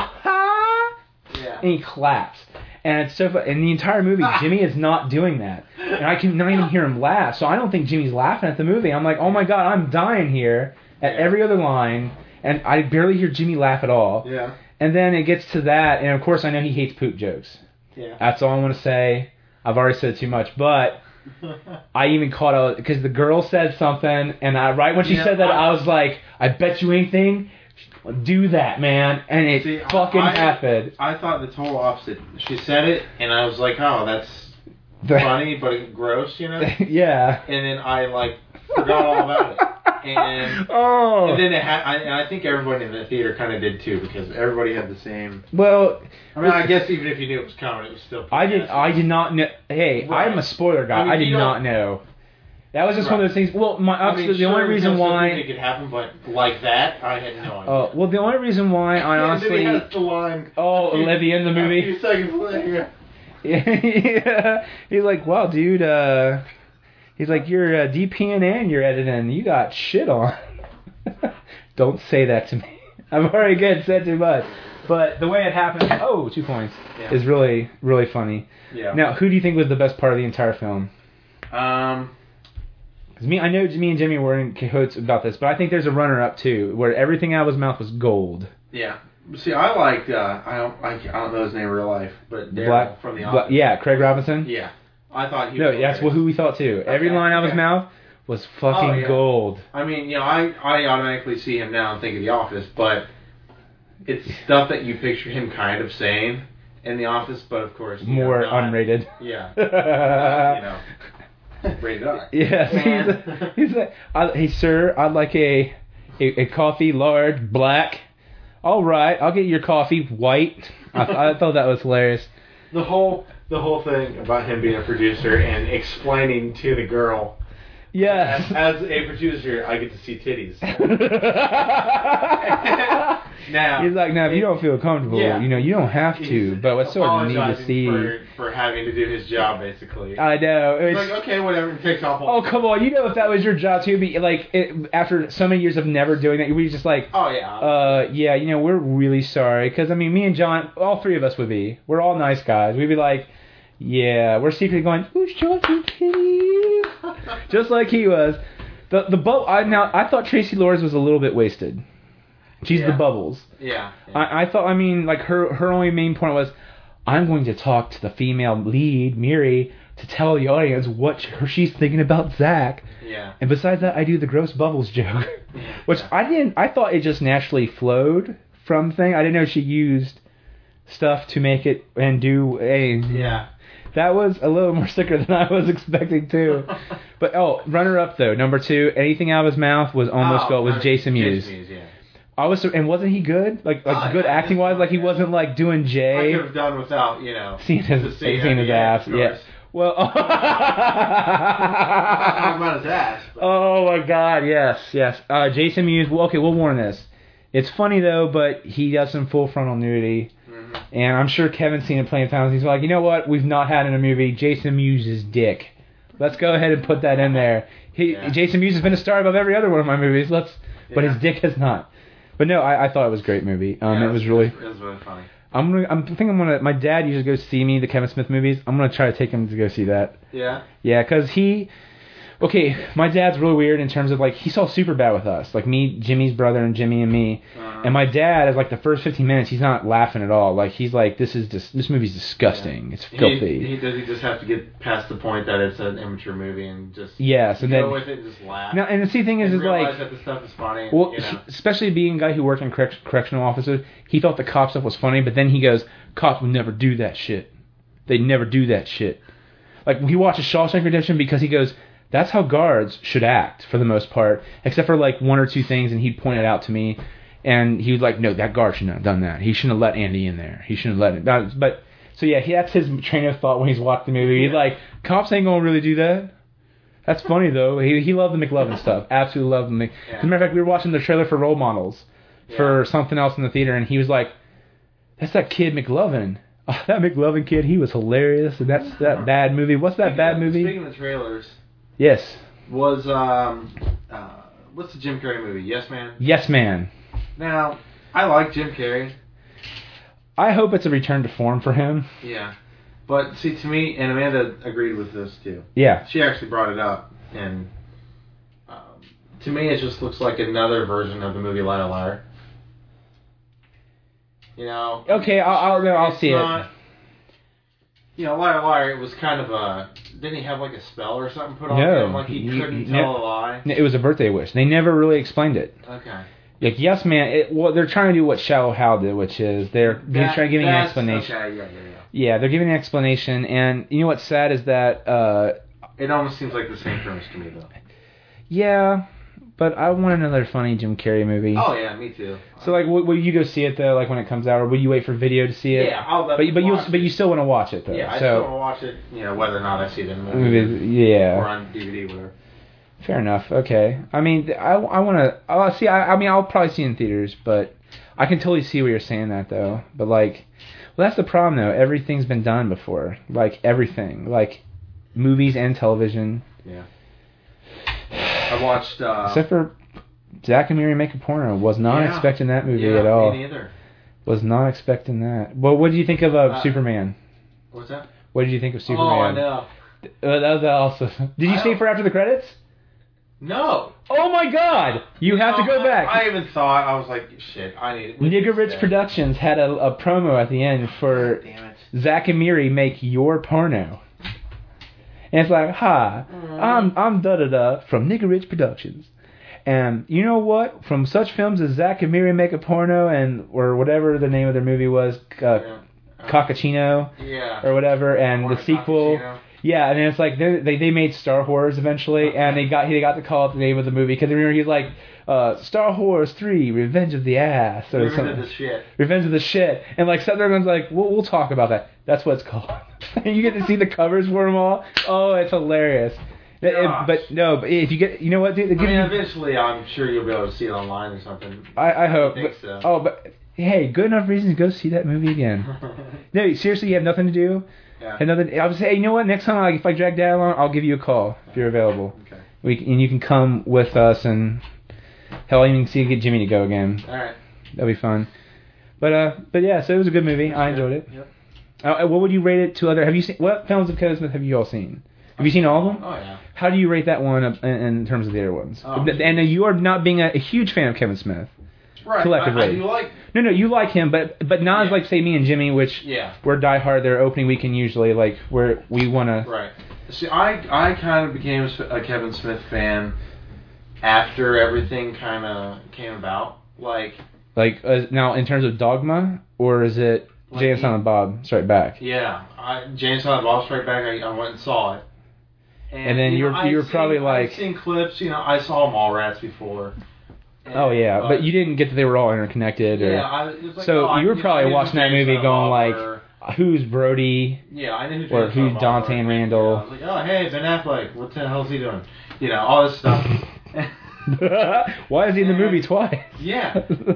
and he claps. And it's so fun. In the entire movie, Jimmy is not doing that. And I can not even hear him laugh. So I don't think Jimmy's laughing at the movie. I'm like, oh my god, I'm dying here at every other line. And I barely hear Jimmy laugh at all. Yeah. And then it gets to that. And of course, I know he hates poop jokes. Yeah. That's all I want to say. I've already said too much. But I even caught out because the girl said something. And right when she said that, I was like, I bet you anything. Do that, man, and it happened. I thought the total opposite. She said it, and I was like, "Oh, that's funny, but gross," Yeah. And then I forgot all about it, and then I think everybody in the theater kind of did too because everybody had the same. Well, I mean, I guess even if you knew it was comedy, it was still. I did not know. Hey, I'm a spoiler guy. I did not know. That was just one of those things. Well, the only reason why it could happen, but like that, I had no idea. Well, the only reason why I honestly. Has the line. Olivia in the movie. A few seconds later. Yeah. He's like, wow, dude. He's like, you're DPing and you're editing. You got shit on. Don't say that to me. I've already said too much. But the way it happened, 2 points, is really, really funny. Yeah. Now, who do you think was the best part of the entire film? I know me and Jimmy were in cahoots about this, but I think there's a runner-up too, where everything out of his mouth was gold. Yeah. See, I liked I don't know his name in real life, but Daryl from The Office. Craig Robinson. Yeah, I thought he. No, that's who we thought too. Okay, every line out of his mouth was fucking gold. I mean, I automatically see him now and think of The Office, but it's stuff that you picture him kind of saying in The Office, but of course more unrated. Yeah. Rated R. Yes, he's like, hey sir, I'd like a coffee, large, black. All right, I'll get your coffee white. I thought that was hilarious. The whole thing about him being a producer and explaining to the girl Yes. As a producer, I get to see titties. Now he's like, now if you don't feel comfortable, Yeah. you don't have to. But what's sort of neat to apologizing see. for having to do his job, basically. I know. It's like, okay, whatever, it takes off. Oh, come on. If that was your job, too, be like, after so many years of never doing that, you'd be just like, oh, yeah. we're really sorry. Because, I mean, me and John, all three of us would be. We're all nice guys. We'd be like, yeah, we're secretly going, who's Johnson titties? Just like he was. I thought Tracy Lords was a little bit wasted. She's the Bubbles. Yeah. I thought, I mean, like, her only main point was, I'm going to talk to the female lead, Miri, to tell the audience what she's thinking about Zach. Yeah. And besides that, I do the gross Bubbles joke. Which I thought it just naturally flowed from the thing. I didn't know she used stuff to make it and do a... Yeah. That was a little more sicker than I was expecting, too. But, runner-up, though, number 2, anything out of his mouth was Jason Mewes. Jason Mewes, yeah. And wasn't he good? Like good acting wise? Like he wasn't like doing Jay. I could have done without, seeing his ass. Yeah. Well, talking about his ass. Oh my God, yes. Jason Mewes. Well, okay, we'll warn this. It's funny though, but he does some full frontal nudity, and I'm sure Kevin's seen it plenty of times. He's like, you know what? We've not had in a movie Jason Mewes' dick. Let's go ahead and put that in there. Jason Mewes has been a star above every other one of my movies. But his dick has not. But no, I thought it was a great movie. It was really. It was really funny. My dad usually goes see me the Kevin Smith movies. I'm gonna try to take him to go see that. Yeah. Yeah, because my dad's really weird in terms of like he saw Superbad with us, like me, Jimmy's brother, and Jimmy and me. And my dad is like the first 15 minutes, he's not laughing at all. Like he's like, this movie's disgusting. Yeah. It's filthy. Does he just have to get past the point that it's an immature movie and just go with it and just laugh? No, and the thing is realize like that the stuff is funny. Well, especially being a guy who worked in correctional officers, he thought the cop stuff was funny, but then he goes, cops would never do that shit. They'd never do that shit. Like he watches Shawshank Redemption because he goes, that's how guards should act for the most part, except for like one or two things, and he'd point it out to me. And he was like, no, that guard shouldn't have done that. He shouldn't have let Andy in there. He shouldn't have let it. But, so yeah, that's his train of thought when he's watching the movie. He's like, cops ain't going to really do that. That's funny, though. He loved the McLovin stuff. Absolutely loved them. As a matter of fact, we were watching the trailer for Role Models for something else in the theater, and he was like, that's that kid McLovin. Oh, that McLovin kid, he was hilarious. And that's that bad movie. What's that bad movie? Speaking of trailers. Yes. Was, what's the Jim Carrey movie? Yes Man? Yes Man. Now, I like Jim Carrey. I hope it's a return to form for him. Yeah. But, see, to me, and Amanda agreed with this, too. Yeah. She actually brought it up, and to me, it just looks like another version of the movie Liar Liar. Okay, I'll see it. Liar Liar, it was kind of a... Didn't he have, like, a spell or something put on him? Like, he couldn't tell a lie? It was a birthday wish. They never really explained it. Okay. Like, Yes Man, they're trying to do what Shallow Hal did, which is they're trying to give an explanation. Okay, yeah, they're giving an explanation, and you know what's sad is that... it almost seems like the same premise to me, though. Yeah, but I want another funny Jim Carrey movie. Oh, yeah, me too. So, like, will you go see it, though, like, when it comes out, or will you wait for video to see it? Yeah, I'll definitely watch it. But you still want to watch it, though. Yeah, I still want to watch it, whether or not I see it in the movie. Yeah. Or on DVD, whatever. Fair enough. Okay. I mean, I want to see. I mean, I'll probably see it in theaters, but I can totally see where you're saying that though. But like, well, that's the problem though. Everything's been done before. Like everything, like movies and television. Yeah. I watched. Except for Zack and Miri Make a Porno. Was not expecting that movie at all. Me neither. Was not expecting that. Well, what did you think of Superman? What's that? What did you think of Superman? Oh, I know. That was awesome. Did you stay for after the credits? No. Oh my God! You have to go back. I even thought, I was like, shit, I need it. Nigga Rich Productions had a promo at the end for Zack and Miri Make Your Porno. And it's like, hi, I'm da-da-da from Nigga Rich Productions. And you know what? From such films as Zack and Miri Make a Porno or whatever the name of their movie was, Cockachino or whatever, and the sequel... Cockachino. Yeah, and it's like they made Star Wars eventually, and they got to call it the name of the movie because remember he's like Star Wars 3: Revenge of the Ass or something. Revenge of the Shit. Revenge of the Shit, and like everyone's like, we'll talk about that. That's what it's called. You get to see the covers for them all. Oh, it's hilarious. But if you get, you know what, dude? Eventually, I'm sure you'll be able to see it online or something. I hope. I think so. But hey, good enough reason to go see that movie again. No, seriously, you have nothing to do. Yeah. I would say, hey, you know what? Next time, if I drag Dad along, I'll give you a call if you're available. Okay. And you can come with us, and hell, even see get Jimmy to go again. All right. That'll be fun. But yeah, so it was a good movie. I enjoyed it. Yep. What would you rate it to other? Have you seen what films of Kevin Smith have you all seen? Have you seen all of them? Oh yeah. How do you rate that one in terms of the other ones? Oh. And you are not being a huge fan of Kevin Smith. Right. Collectively. I do like. No, you like him, but not as like say me and Jimmy, which we're diehard. Their opening weekend usually where we want to. Right. See, I kind of became a Kevin Smith fan after everything kind of came about. Now in terms of Dogma, or is it Jay and Silent Bob Strike Back? Yeah, Jay and Silent Bob Strike Back. I went and saw it. And then you're probably like. I've seen clips. I saw Mallrats before. Oh yeah, but you didn't get that they were all interconnected. You were probably watching that movie going like, who's Brody? Yeah, I knew. Or who's Dante and Randall? I was like, oh hey, Ben Affleck. What the hell is he doing? All this stuff. Why is he in the movie twice? Yeah.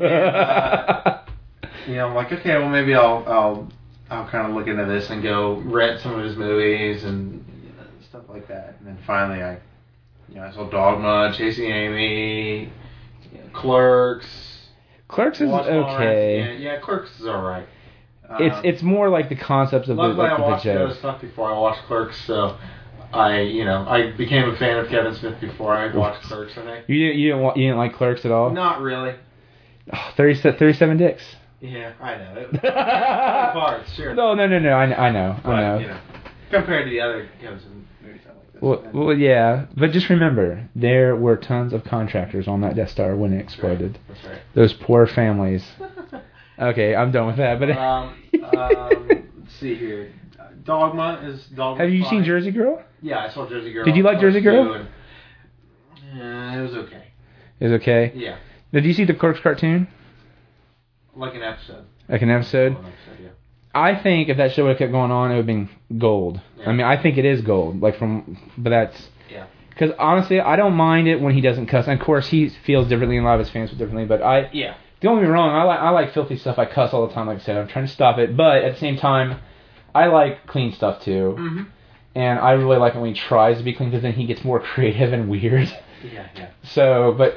And, I'm like, okay, well maybe I'll kind of look into this and go rent some of his movies and stuff like that. And then finally I saw Dogma, Chasing Amy. Clerks. Clerks is okay. Yeah, Clerks is alright. It's more like the concepts of luckily I the watched jokes. Other stuff before I watched Clerks, so I became a fan of Kevin Smith before I watched Clerks. I think. You didn't like Clerks at all? Not really. Oh, 37 dicks. Yeah, I know. Parts, sure. No. I know. Compared to the other Kevin Smith movies, I like this. Well, yeah, but just remember, there were tons of contractors on that Death Star when it exploded. That's right. Those poor families. Okay, I'm done with that. But let's see here. Dogma. Have you seen Jersey Girl? Yeah, I saw Jersey Girl. Did you like Jersey Girl? It was okay. It was okay? Yeah. Did you see the Clerks cartoon? Like an episode. Like an episode? Yeah. I think if that show would have kept going on, it would have been gold. Yeah. I mean, I think it is gold. But that's... Yeah. Because honestly, I don't mind it when he doesn't cuss. And of course, he feels differently, and a lot of his fans feel differently. But Yeah. Don't get me wrong, I like filthy stuff. I cuss all the time, like I said. I'm trying to stop it. But at the same time, I like clean stuff too. Mm-hmm. And I really like it when he tries to be clean, because then he gets more creative and weird. Yeah. So, but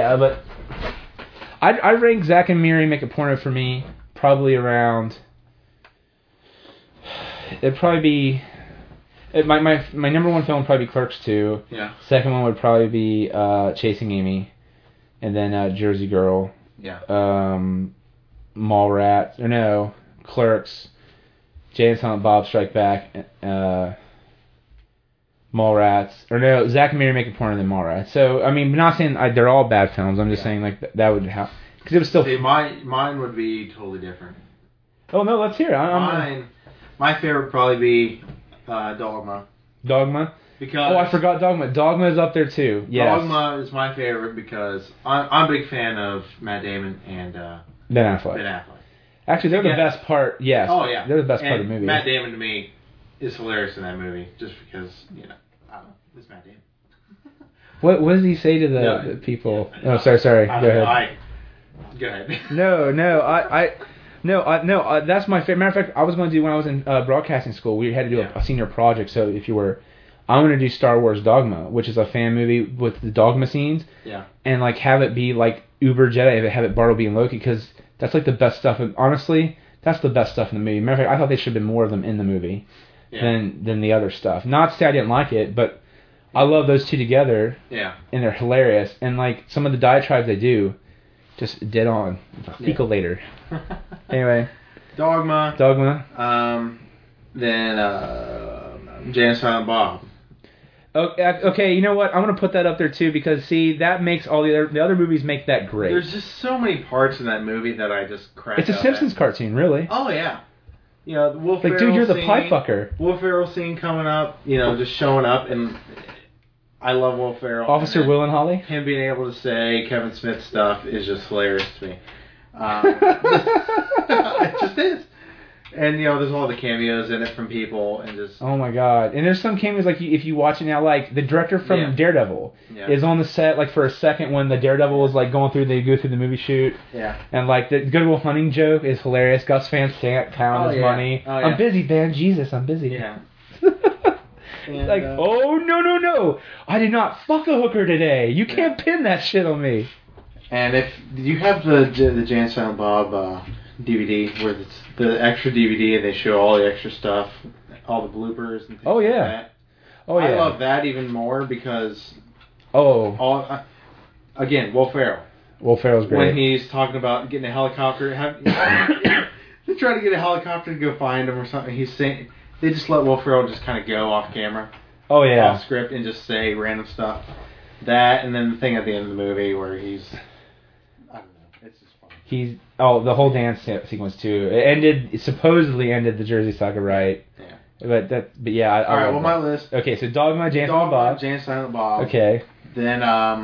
I'd rank Zack and Miri Make a Porno for me probably around. It'd probably be my number one film would probably be Clerks 2. Yeah. Second one would probably be Chasing Amy, and then Jersey Girl. Yeah. Mallrats, or no, Clerks, Jay and Silent Bob Strike Back, Mallrats, or no, Zack and Miri Make a Porno, and then Mallrats. So I mean, I'm not saying they're all bad films. I'm just saying like that would have, because it was still. See, mine would be totally different. Oh no, let's hear it. My favorite would probably be Dogma. Dogma. Because I forgot Dogma. Dogma is up there too. Yes. Dogma is my favorite because I'm a big fan of Matt Damon and Ben Affleck. Actually, they're the best part. Yes. Oh yeah. They're the best part of the movie. Matt Damon to me is hilarious in that movie, just because I don't know, it's Matt Damon. What does he say to the people? Oh, sorry. Go ahead. Go ahead. No, that's my favorite. Matter of fact, I was going to do when I was in broadcasting school. We had to do a senior project. So I'm going to do Star Wars Dogma, which is a fan movie with the Dogma scenes. Yeah. And like have it be like Uber Jedi, have it Bartleby and Loki, because that's like the best stuff. And honestly, that's the best stuff in the movie. Matter of fact, I thought they should have been more of them in the movie than the other stuff. Not to say I didn't like it, but I love those two together. Yeah. And they're hilarious. And like some of the diatribes they do, just dead on. Fecal later. Anyway. Dogma. Then Jay and Silent Bob. Okay, you know what? I'm going to put that up there too, because see, that makes all the other movies make that great. There's just so many parts in that movie that I just crack It's a Simpsons cartoon, really. Oh yeah. The Will Ferrell dude, you're the scene, pipe fucker. Will Ferrell scene coming up, just showing up, and I love Will Ferrell. Officer Will and Holly. Him being able to say Kevin Smith stuff is just hilarious to me. It just is. And there's all the cameos in it from people, and just Oh my god! And there's some cameos like if you watch it now, like the director from Daredevil is on the set like for a second when the Daredevil is like going through. They go through the movie shoot. Yeah. And like the Good Will Hunting joke is hilarious. Gus Van Sant counting his money. Oh, yeah. I'm busy, man. Jesus, I'm busy. Yeah. And, like, oh no! I did not fuck a hooker today. You can't pin that shit on me. And if you have the Jay and Silent Bob DVD where it's the extra DVD and they show all the extra stuff, all the bloopers and things like that. Oh yeah. I love that even more because again, Will Ferrell. Will Ferrell's great. When he's talking about getting a helicopter, they try to get a helicopter to go find him or something. He's saying they just let Will Ferrell just kind of go off camera. Oh yeah. Off script and just say random stuff. That and then the thing at the end of the movie where he's it's just fun. The whole dance sequence too. It supposedly ended the Jersey Saga right. Yeah. But yeah. All right. Well, my list. Okay, so Dogma, Jay and Silent Bob. Jay and Silent Bob. Okay. Then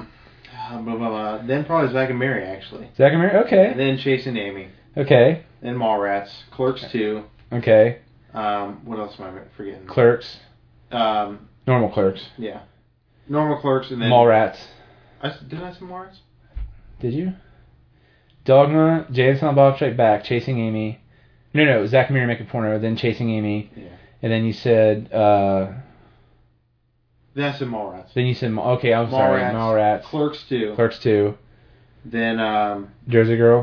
then probably Zack and Mary actually. Zack and Mary. Okay. And then Chasing Amy. Okay. Then Mallrats. Clerks 2. Okay. What else am I forgetting? Clerks. Normal Clerks. Yeah. Normal Clerks and then Mallrats. Did I say Mallrats? Did you? Dogma, Jay and Silent Bob Strike Back, Chasing Amy. No, Zack and Mary Make a Porno, then Chasing Amy. Yeah. And then you said... Then I said Mallrats. Then you said... Okay, I'm sorry. Mallrats. Clerks 2. Clerks 2. Then... Jersey Girl.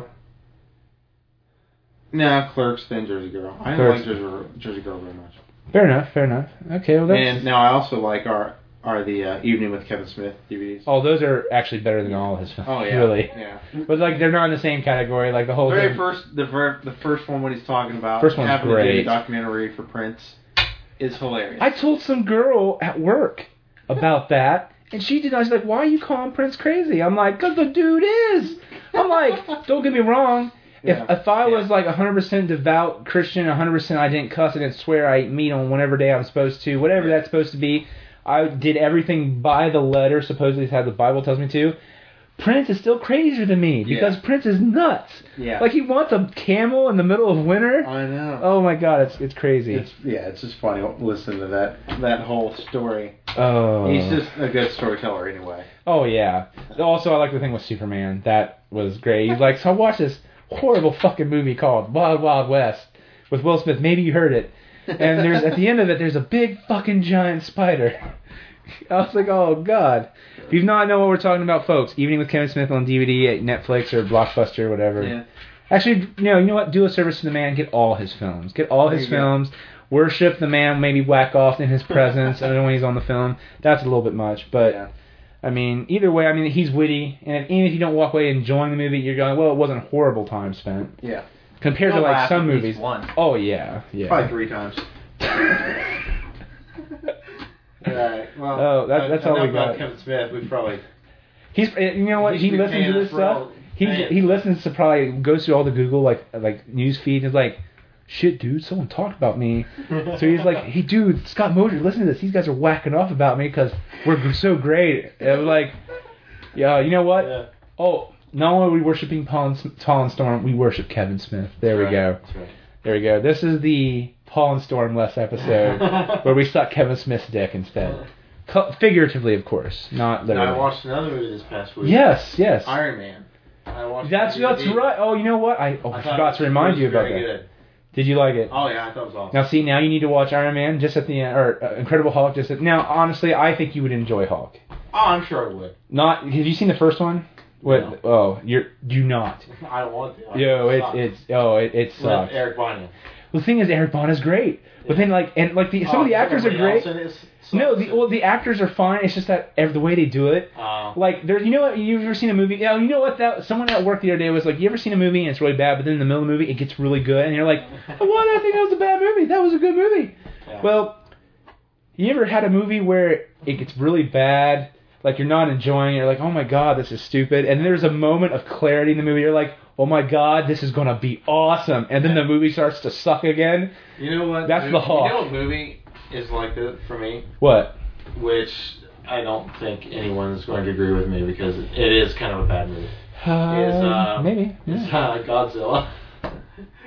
No, Clerks, then Jersey Girl. I didn't like Jersey Girl very much. Fair enough. Okay, well that's... And now I also like the Evening with Kevin Smith DVDs. Oh, those are actually better than all of his films. Oh yeah, really. Yeah. But like they're not in the same category. Like the whole the first one when he's talking about first one's having great. to do a documentary for Prince is hilarious. I told some girl at work about that, and she did. I was like, "Why are you calling Prince crazy?" I'm like, "Cause the dude is." I'm like, "Don't get me wrong." If I was like 100% devout Christian, 100% I didn't cuss, I didn't swear, I ate meat on whatever day I'm supposed to, whatever that's supposed to be, I did everything by the letter, supposedly how the Bible tells me to. Prince is still crazier than me because Prince is nuts. Yeah. Like he wants a camel in the middle of winter. I know. Oh my God, it's crazy. It's just funny listening to that whole story. Oh. He's just a good storyteller anyway. Oh yeah. Also, I like the thing with Superman. That was great. He's like, so I watched this horrible fucking movie called Wild Wild West with Will Smith. Maybe you heard it. And there's at the end of it, there's a big fucking giant spider. I was like, oh God. If you not know what we're talking about, folks, Evening with Kevin Smith on DVD at Netflix or Blockbuster or whatever. Yeah. Actually, you know what? Do a service to the man. Get all his films. Get all his films. Worship the man. Maybe whack off in his presence. I don't know when he's on the film. That's a little bit much, but. I mean, either way, he's witty, and even if you don't walk away enjoying the movie, you're going, well, it wasn't a horrible time spent. Yeah. Compared to like some movies. Once. Oh yeah. Probably 3 times. Right. Well, that's all we got. Kevin Smith, we probably. You know what? He listens to this stuff. He listens to probably goes through all the Google like news feed and is like, shit, dude, someone talked about me. So he's like, hey, dude, Scott Mosier, listen to this. These guys are whacking off about me because we're so great. And I'm like, yeah, you know what? Yeah. Oh, not only are we worshiping Paul and Storm, we worship Kevin Smith. There we go. That's right. There we go. This is the Paul and Storm less episode where we suck Kevin Smith's dick instead. Figuratively, of course, not literally. I watched another movie this past week. Yes. Iron Man. That's right. Oh, you know what? I forgot to remind you about that. Good. Did you like it? Oh yeah, I thought it was awesome. Now see, now you need to watch Iron Man just at the end, or Incredible Hulk just at. Now, honestly, I think you would enjoy Hulk. Oh, I'm sure I would. Have you seen the first one? What? No. Oh, do not. I don't want to. It sucks. With Eric Bana. Well, the thing is, Eric Bana's great, but then some of the actors are great. The actors are fine. It's just that the way they do it. There's, you know what? You've ever seen a movie? Yeah, you know what? Someone at work the other day was like, you ever seen a movie and it's really bad, but then in the middle of the movie it gets really good, and you're like, why did I think that was a bad movie? That was a good movie. Yeah. Well, you ever had a movie where it gets really bad, like you're not enjoying it, you're like, oh my God, this is stupid, and there's a moment of clarity in the movie, you're like, oh my God, this is going to be awesome, and then the movie starts to suck again. You know what? That's the Hulk. You know what movie is like that for me? What? Which I don't think anyone's going to agree with me because it is kind of a bad movie. Maybe. It's Godzilla.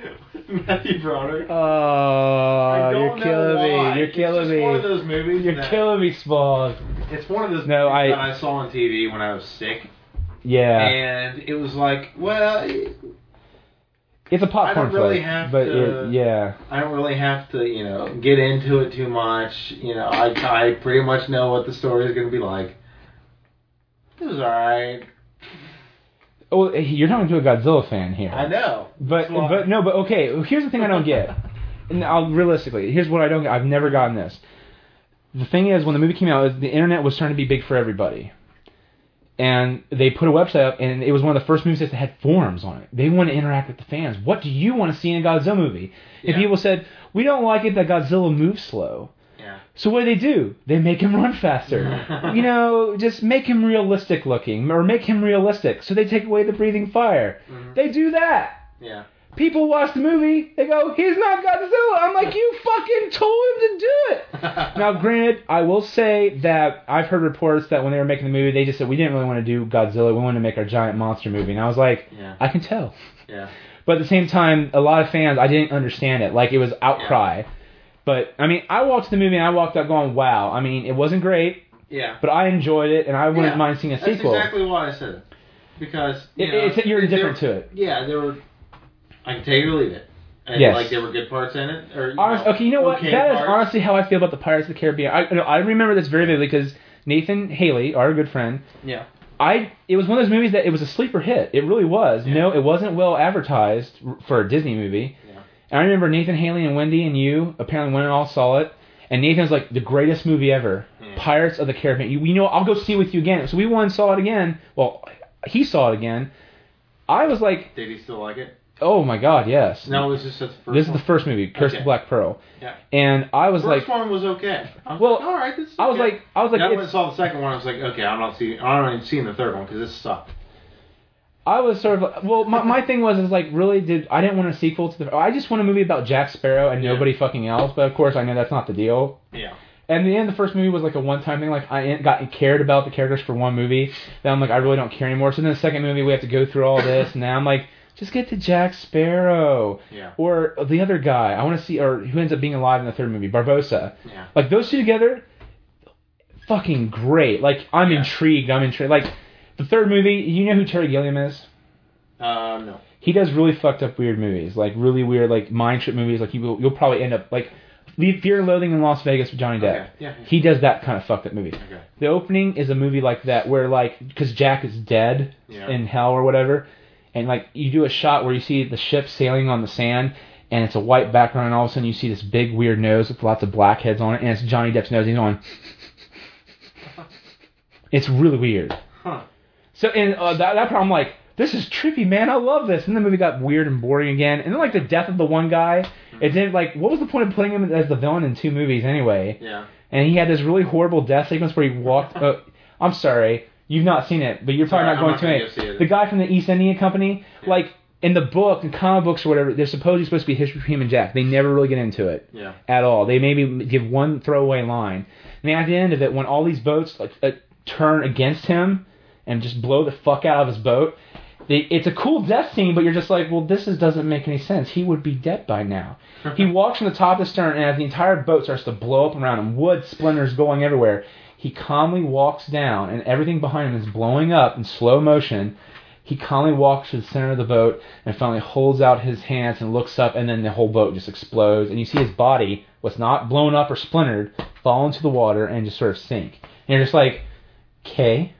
Matthew Broderick. Oh, you're killing me. You're killing me. It's one of those movies. You're killing me, Smalls. It's one of those movies I that I saw on TV when I was sick. Yeah. And it was like, well, it's a popcorn I don't really flick, have but to. yeah. I don't really have to, get into it too much. I pretty much know what the story is going to be like. It was alright. Oh, you're talking to a Godzilla fan here. I know. But okay. Here's the thing I don't get. And realistically, here's what I don't get. I've never gotten this. The thing is, when the movie came out, the internet was starting to be big for everybody. And they put a website up, and it was one of the first movies that had forums on it. They want to interact with the fans. What do you want to see in a Godzilla movie? And people said, we don't like it that Godzilla moves slow. Yeah. So what do? They make him run faster. Just make him realistic looking, or make him realistic. So they take away the breathing fire. Mm-hmm. They do that. Yeah. People watch the movie, they go, he's not Godzilla. I'm like, you fucking told him to do it. Now, granted, I will say that I've heard reports that when they were making the movie, they just said, we didn't really want to do Godzilla. We wanted to make our giant monster movie. And I was like, I can tell. Yeah. But at the same time, a lot of fans, I didn't understand it. Like, it was outcry. Yeah. But, I mean, I watched the movie and I walked out going, wow. I mean, it wasn't great. Yeah. But I enjoyed it and I wouldn't mind seeing a sequel. That's exactly why I said it. Because, you're indifferent to it. Yeah, there were... I can take it or leave it. And yes. There were good parts in it. Or, okay, you know what? That is honestly how I feel about the Pirates of the Caribbean. I remember this very vividly because Nathan Haley, our good friend, it was one of those movies that it was a sleeper hit. It really was. Yeah. No, it wasn't well advertised for a Disney movie. Yeah. And I remember Nathan Haley and Wendy and you apparently went and all saw it. And Nathan's like, the greatest movie ever. Yeah. Pirates of the Caribbean. I'll go see it with you again. So we went and saw it again. Well, he saw it again. I was like... Did he still like it? Oh my God, yes. No, was this the first one? This is the first movie, Curse of Black Pearl. Yeah. And I was first one was okay. I was like, all right, this is okay. I was like, I went and saw the second one. I was like, okay, I'm not even seeing the third one because this sucked. I was sort of like, well, my thing was like, really, I didn't want a sequel to I just want a movie about Jack Sparrow and nobody fucking else. But of course, I know that's not the deal. Yeah. And the end of the first movie was like a one-time thing. Like I cared about the characters for one movie. Then I'm like, I really don't care anymore. So then the second movie, we have to go through all this. And now I'm like, just get to Jack Sparrow. Yeah. Or the other guy. I want to see, or who ends up being alive in the third movie, Barbossa. Yeah. Like those two together, fucking great. Like I'm intrigued. Like the third movie, you know who Terry Gilliam is? No. He does really fucked up weird movies. Like really weird, like mind trip movies. Like you'll probably end up like Fear and Loathing in Las Vegas with Johnny Depp. Okay. Yeah. He does that kind of fucked up movie. Okay. The opening is a movie like that where like, because Jack is dead in hell or whatever. And like you do a shot where you see the ship sailing on the sand, and it's a white background, and all of a sudden you see this big weird nose with lots of blackheads on it, and it's Johnny Depp's nose. And he's going. It's really weird. Huh. So and that part, I'm like, this is trippy, man. I love this. And then the movie got weird and boring again. And then like the death of the one guy, it didn't like. What was the point of putting him as the villain in two movies anyway? Yeah. And he had this really horrible death sequence where he walked. I'm sorry. You've not seen it, but you're probably not going to it. The guy from the East India Company, like in the book, in comic books or whatever, there's supposed to be history between him and Jack. They never really get into it at all. They maybe give one throwaway line. And at the end of it, when all these boats turn against him and just blow the fuck out of his boat, it's a cool death scene, but you're just like, well, this doesn't make any sense. He would be dead by now. He walks from the top to the stern, and as the entire boat starts to blow up around him, wood splinters going everywhere, he calmly walks down, and everything behind him is blowing up in slow motion. He calmly walks to the center of the boat and finally holds out his hands and looks up, and then the whole boat just explodes. And you see his body, what's not blown up or splintered, fall into the water and just sort of sink. And you're just like, okay.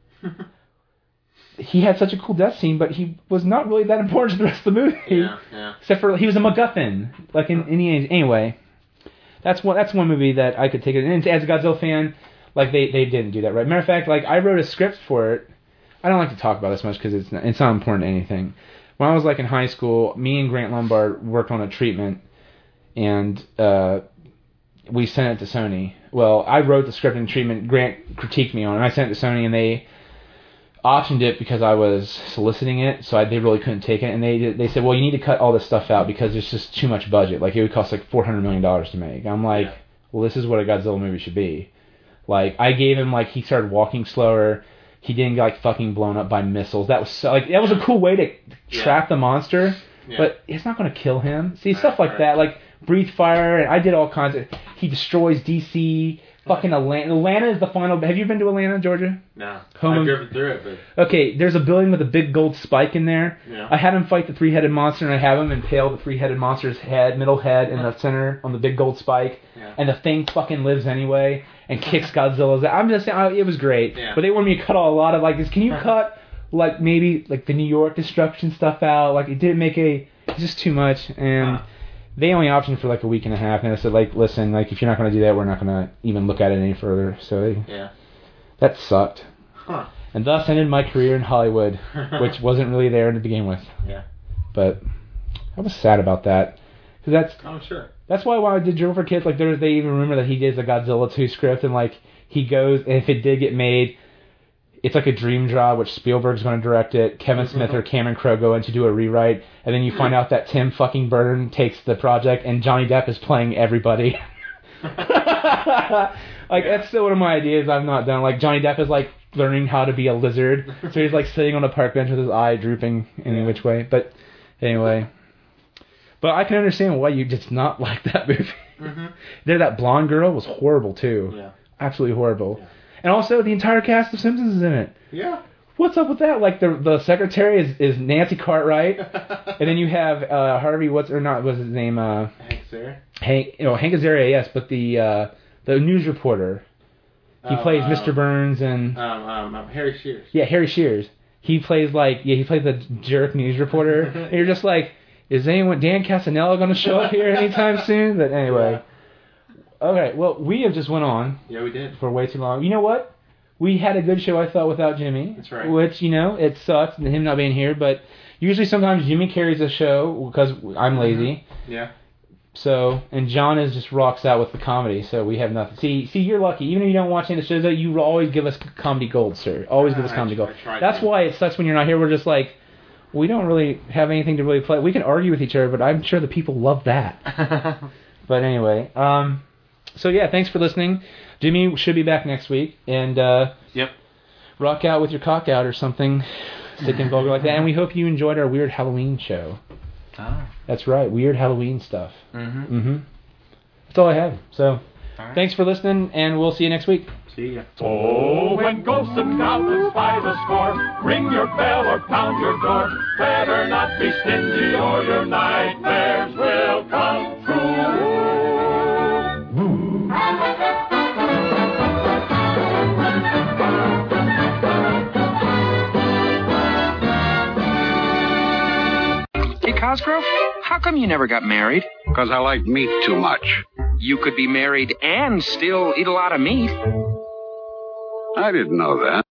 He had such a cool death scene, but he was not really that important to the rest of the movie. Yeah. Except for he was a MacGuffin. Like in anyway, that's one movie that I could take it. And as a Godzilla fan, like they didn't do that right. Matter of fact, like I wrote a script for it. I don't like to talk about this much because it's not important to anything. When I was like in high school, me and Grant Lombard worked on a treatment, and we sent it to Sony. Well, I wrote the script and treatment. Grant critiqued me on it. And I sent it to Sony, and they optioned it because I was soliciting it, so they really couldn't take it. And they said, well, you need to cut all this stuff out because there's just too much budget. Like it would cost like $400 million to make. I'm like, well, this is what a Godzilla movie should be. Like I gave him like he started walking slower. He didn't get like fucking blown up by missiles. That was so, like that was a cool way to trap the monster. but it's not going to kill him. See, stuff like that, like Breathe Fire, and I did all kinds of... He destroys DC... Fucking Atlanta. Atlanta is the final... Have you been to Atlanta, Georgia? No. I've driven through it, but... Okay, there's a building with a big gold spike in there. Yeah. I had him fight the three-headed monster, and I have him impale the three-headed monster's middle head in the center on the big gold spike. Yeah. And the thing fucking lives anyway and kicks Godzilla's... I'm just saying, it was great. Yeah. But they wanted me to cut a lot of, like, this. Can you cut, like, maybe, like, the New York destruction stuff out? Like, it didn't make It's just too much, and... They only optioned for like a week and a half, and I said, like, listen, like, if you're not going to do that, we're not going to even look at it any further. So that sucked. Huh. And thus ended my career in Hollywood, which wasn't really there to begin with. Yeah. But I was sad about that. Cause that's, I'm sure. That's why when I did Joe for Kids, like, they even remember that he did the Godzilla 2 script, and, like, he goes, and if it did get made... It's like a dream job, which Spielberg's going to direct it. Kevin Smith or Cameron Crowe go in to do a rewrite, and then you find out that Tim fucking Burton takes the project, and Johnny Depp is playing everybody. That's still one of my ideas I've not done. Like, Johnny Depp is, like, learning how to be a lizard, so he's, like, sitting on a park bench with his eye drooping any which way. But, anyway. But I can understand why you just not like that movie. That blonde girl was horrible, too. Yeah. Absolutely horrible. Yeah. And also, the entire cast of Simpsons is in it. Yeah. What's up with that? Like, the secretary is Nancy Cartwright, and then you have Harvey, what's his name? Hank Azaria. Hank Azaria, yes, but the news reporter. He plays Mr. Burns and... Harry Shears. Yeah, Harry Shears. He plays the jerk news reporter, and you're just like, is Dan Castanella going to show up here anytime soon? But anyway... Yeah. Okay, well, we have just went on. Yeah, we did. For way too long. You know what? We had a good show, I thought, without Jimmy. That's right. Which, it sucks, him not being here, but usually sometimes Jimmy carries the show because I'm lazy. Yeah. So, and John just rocks out with the comedy, so we have nothing. See, you're lucky. Even if you don't watch any of the shows, you always give us comedy gold, sir. Always give us comedy gold. That's why it sucks when you're not here. We're just like, we don't really have anything to really play. We can argue with each other, but I'm sure the people love that. But anyway, so yeah, thanks for listening. Jimmy should be back next week, and rock out with your cock out or something sick and vulgar like that. And we hope you enjoyed our weird Halloween show. Oh. That's right, weird Halloween stuff. Mm-hmm. That's all I have. So, thanks for listening, and we'll see you next week. See ya. Oh, when ghosts and goblins by the score, ring your bell or pound your door. Better not be stingy, or your nightmares will come true. Hey, Cosgrove, how come you never got married? Because I like meat too much. You could be married and still eat a lot of meat. I didn't know that.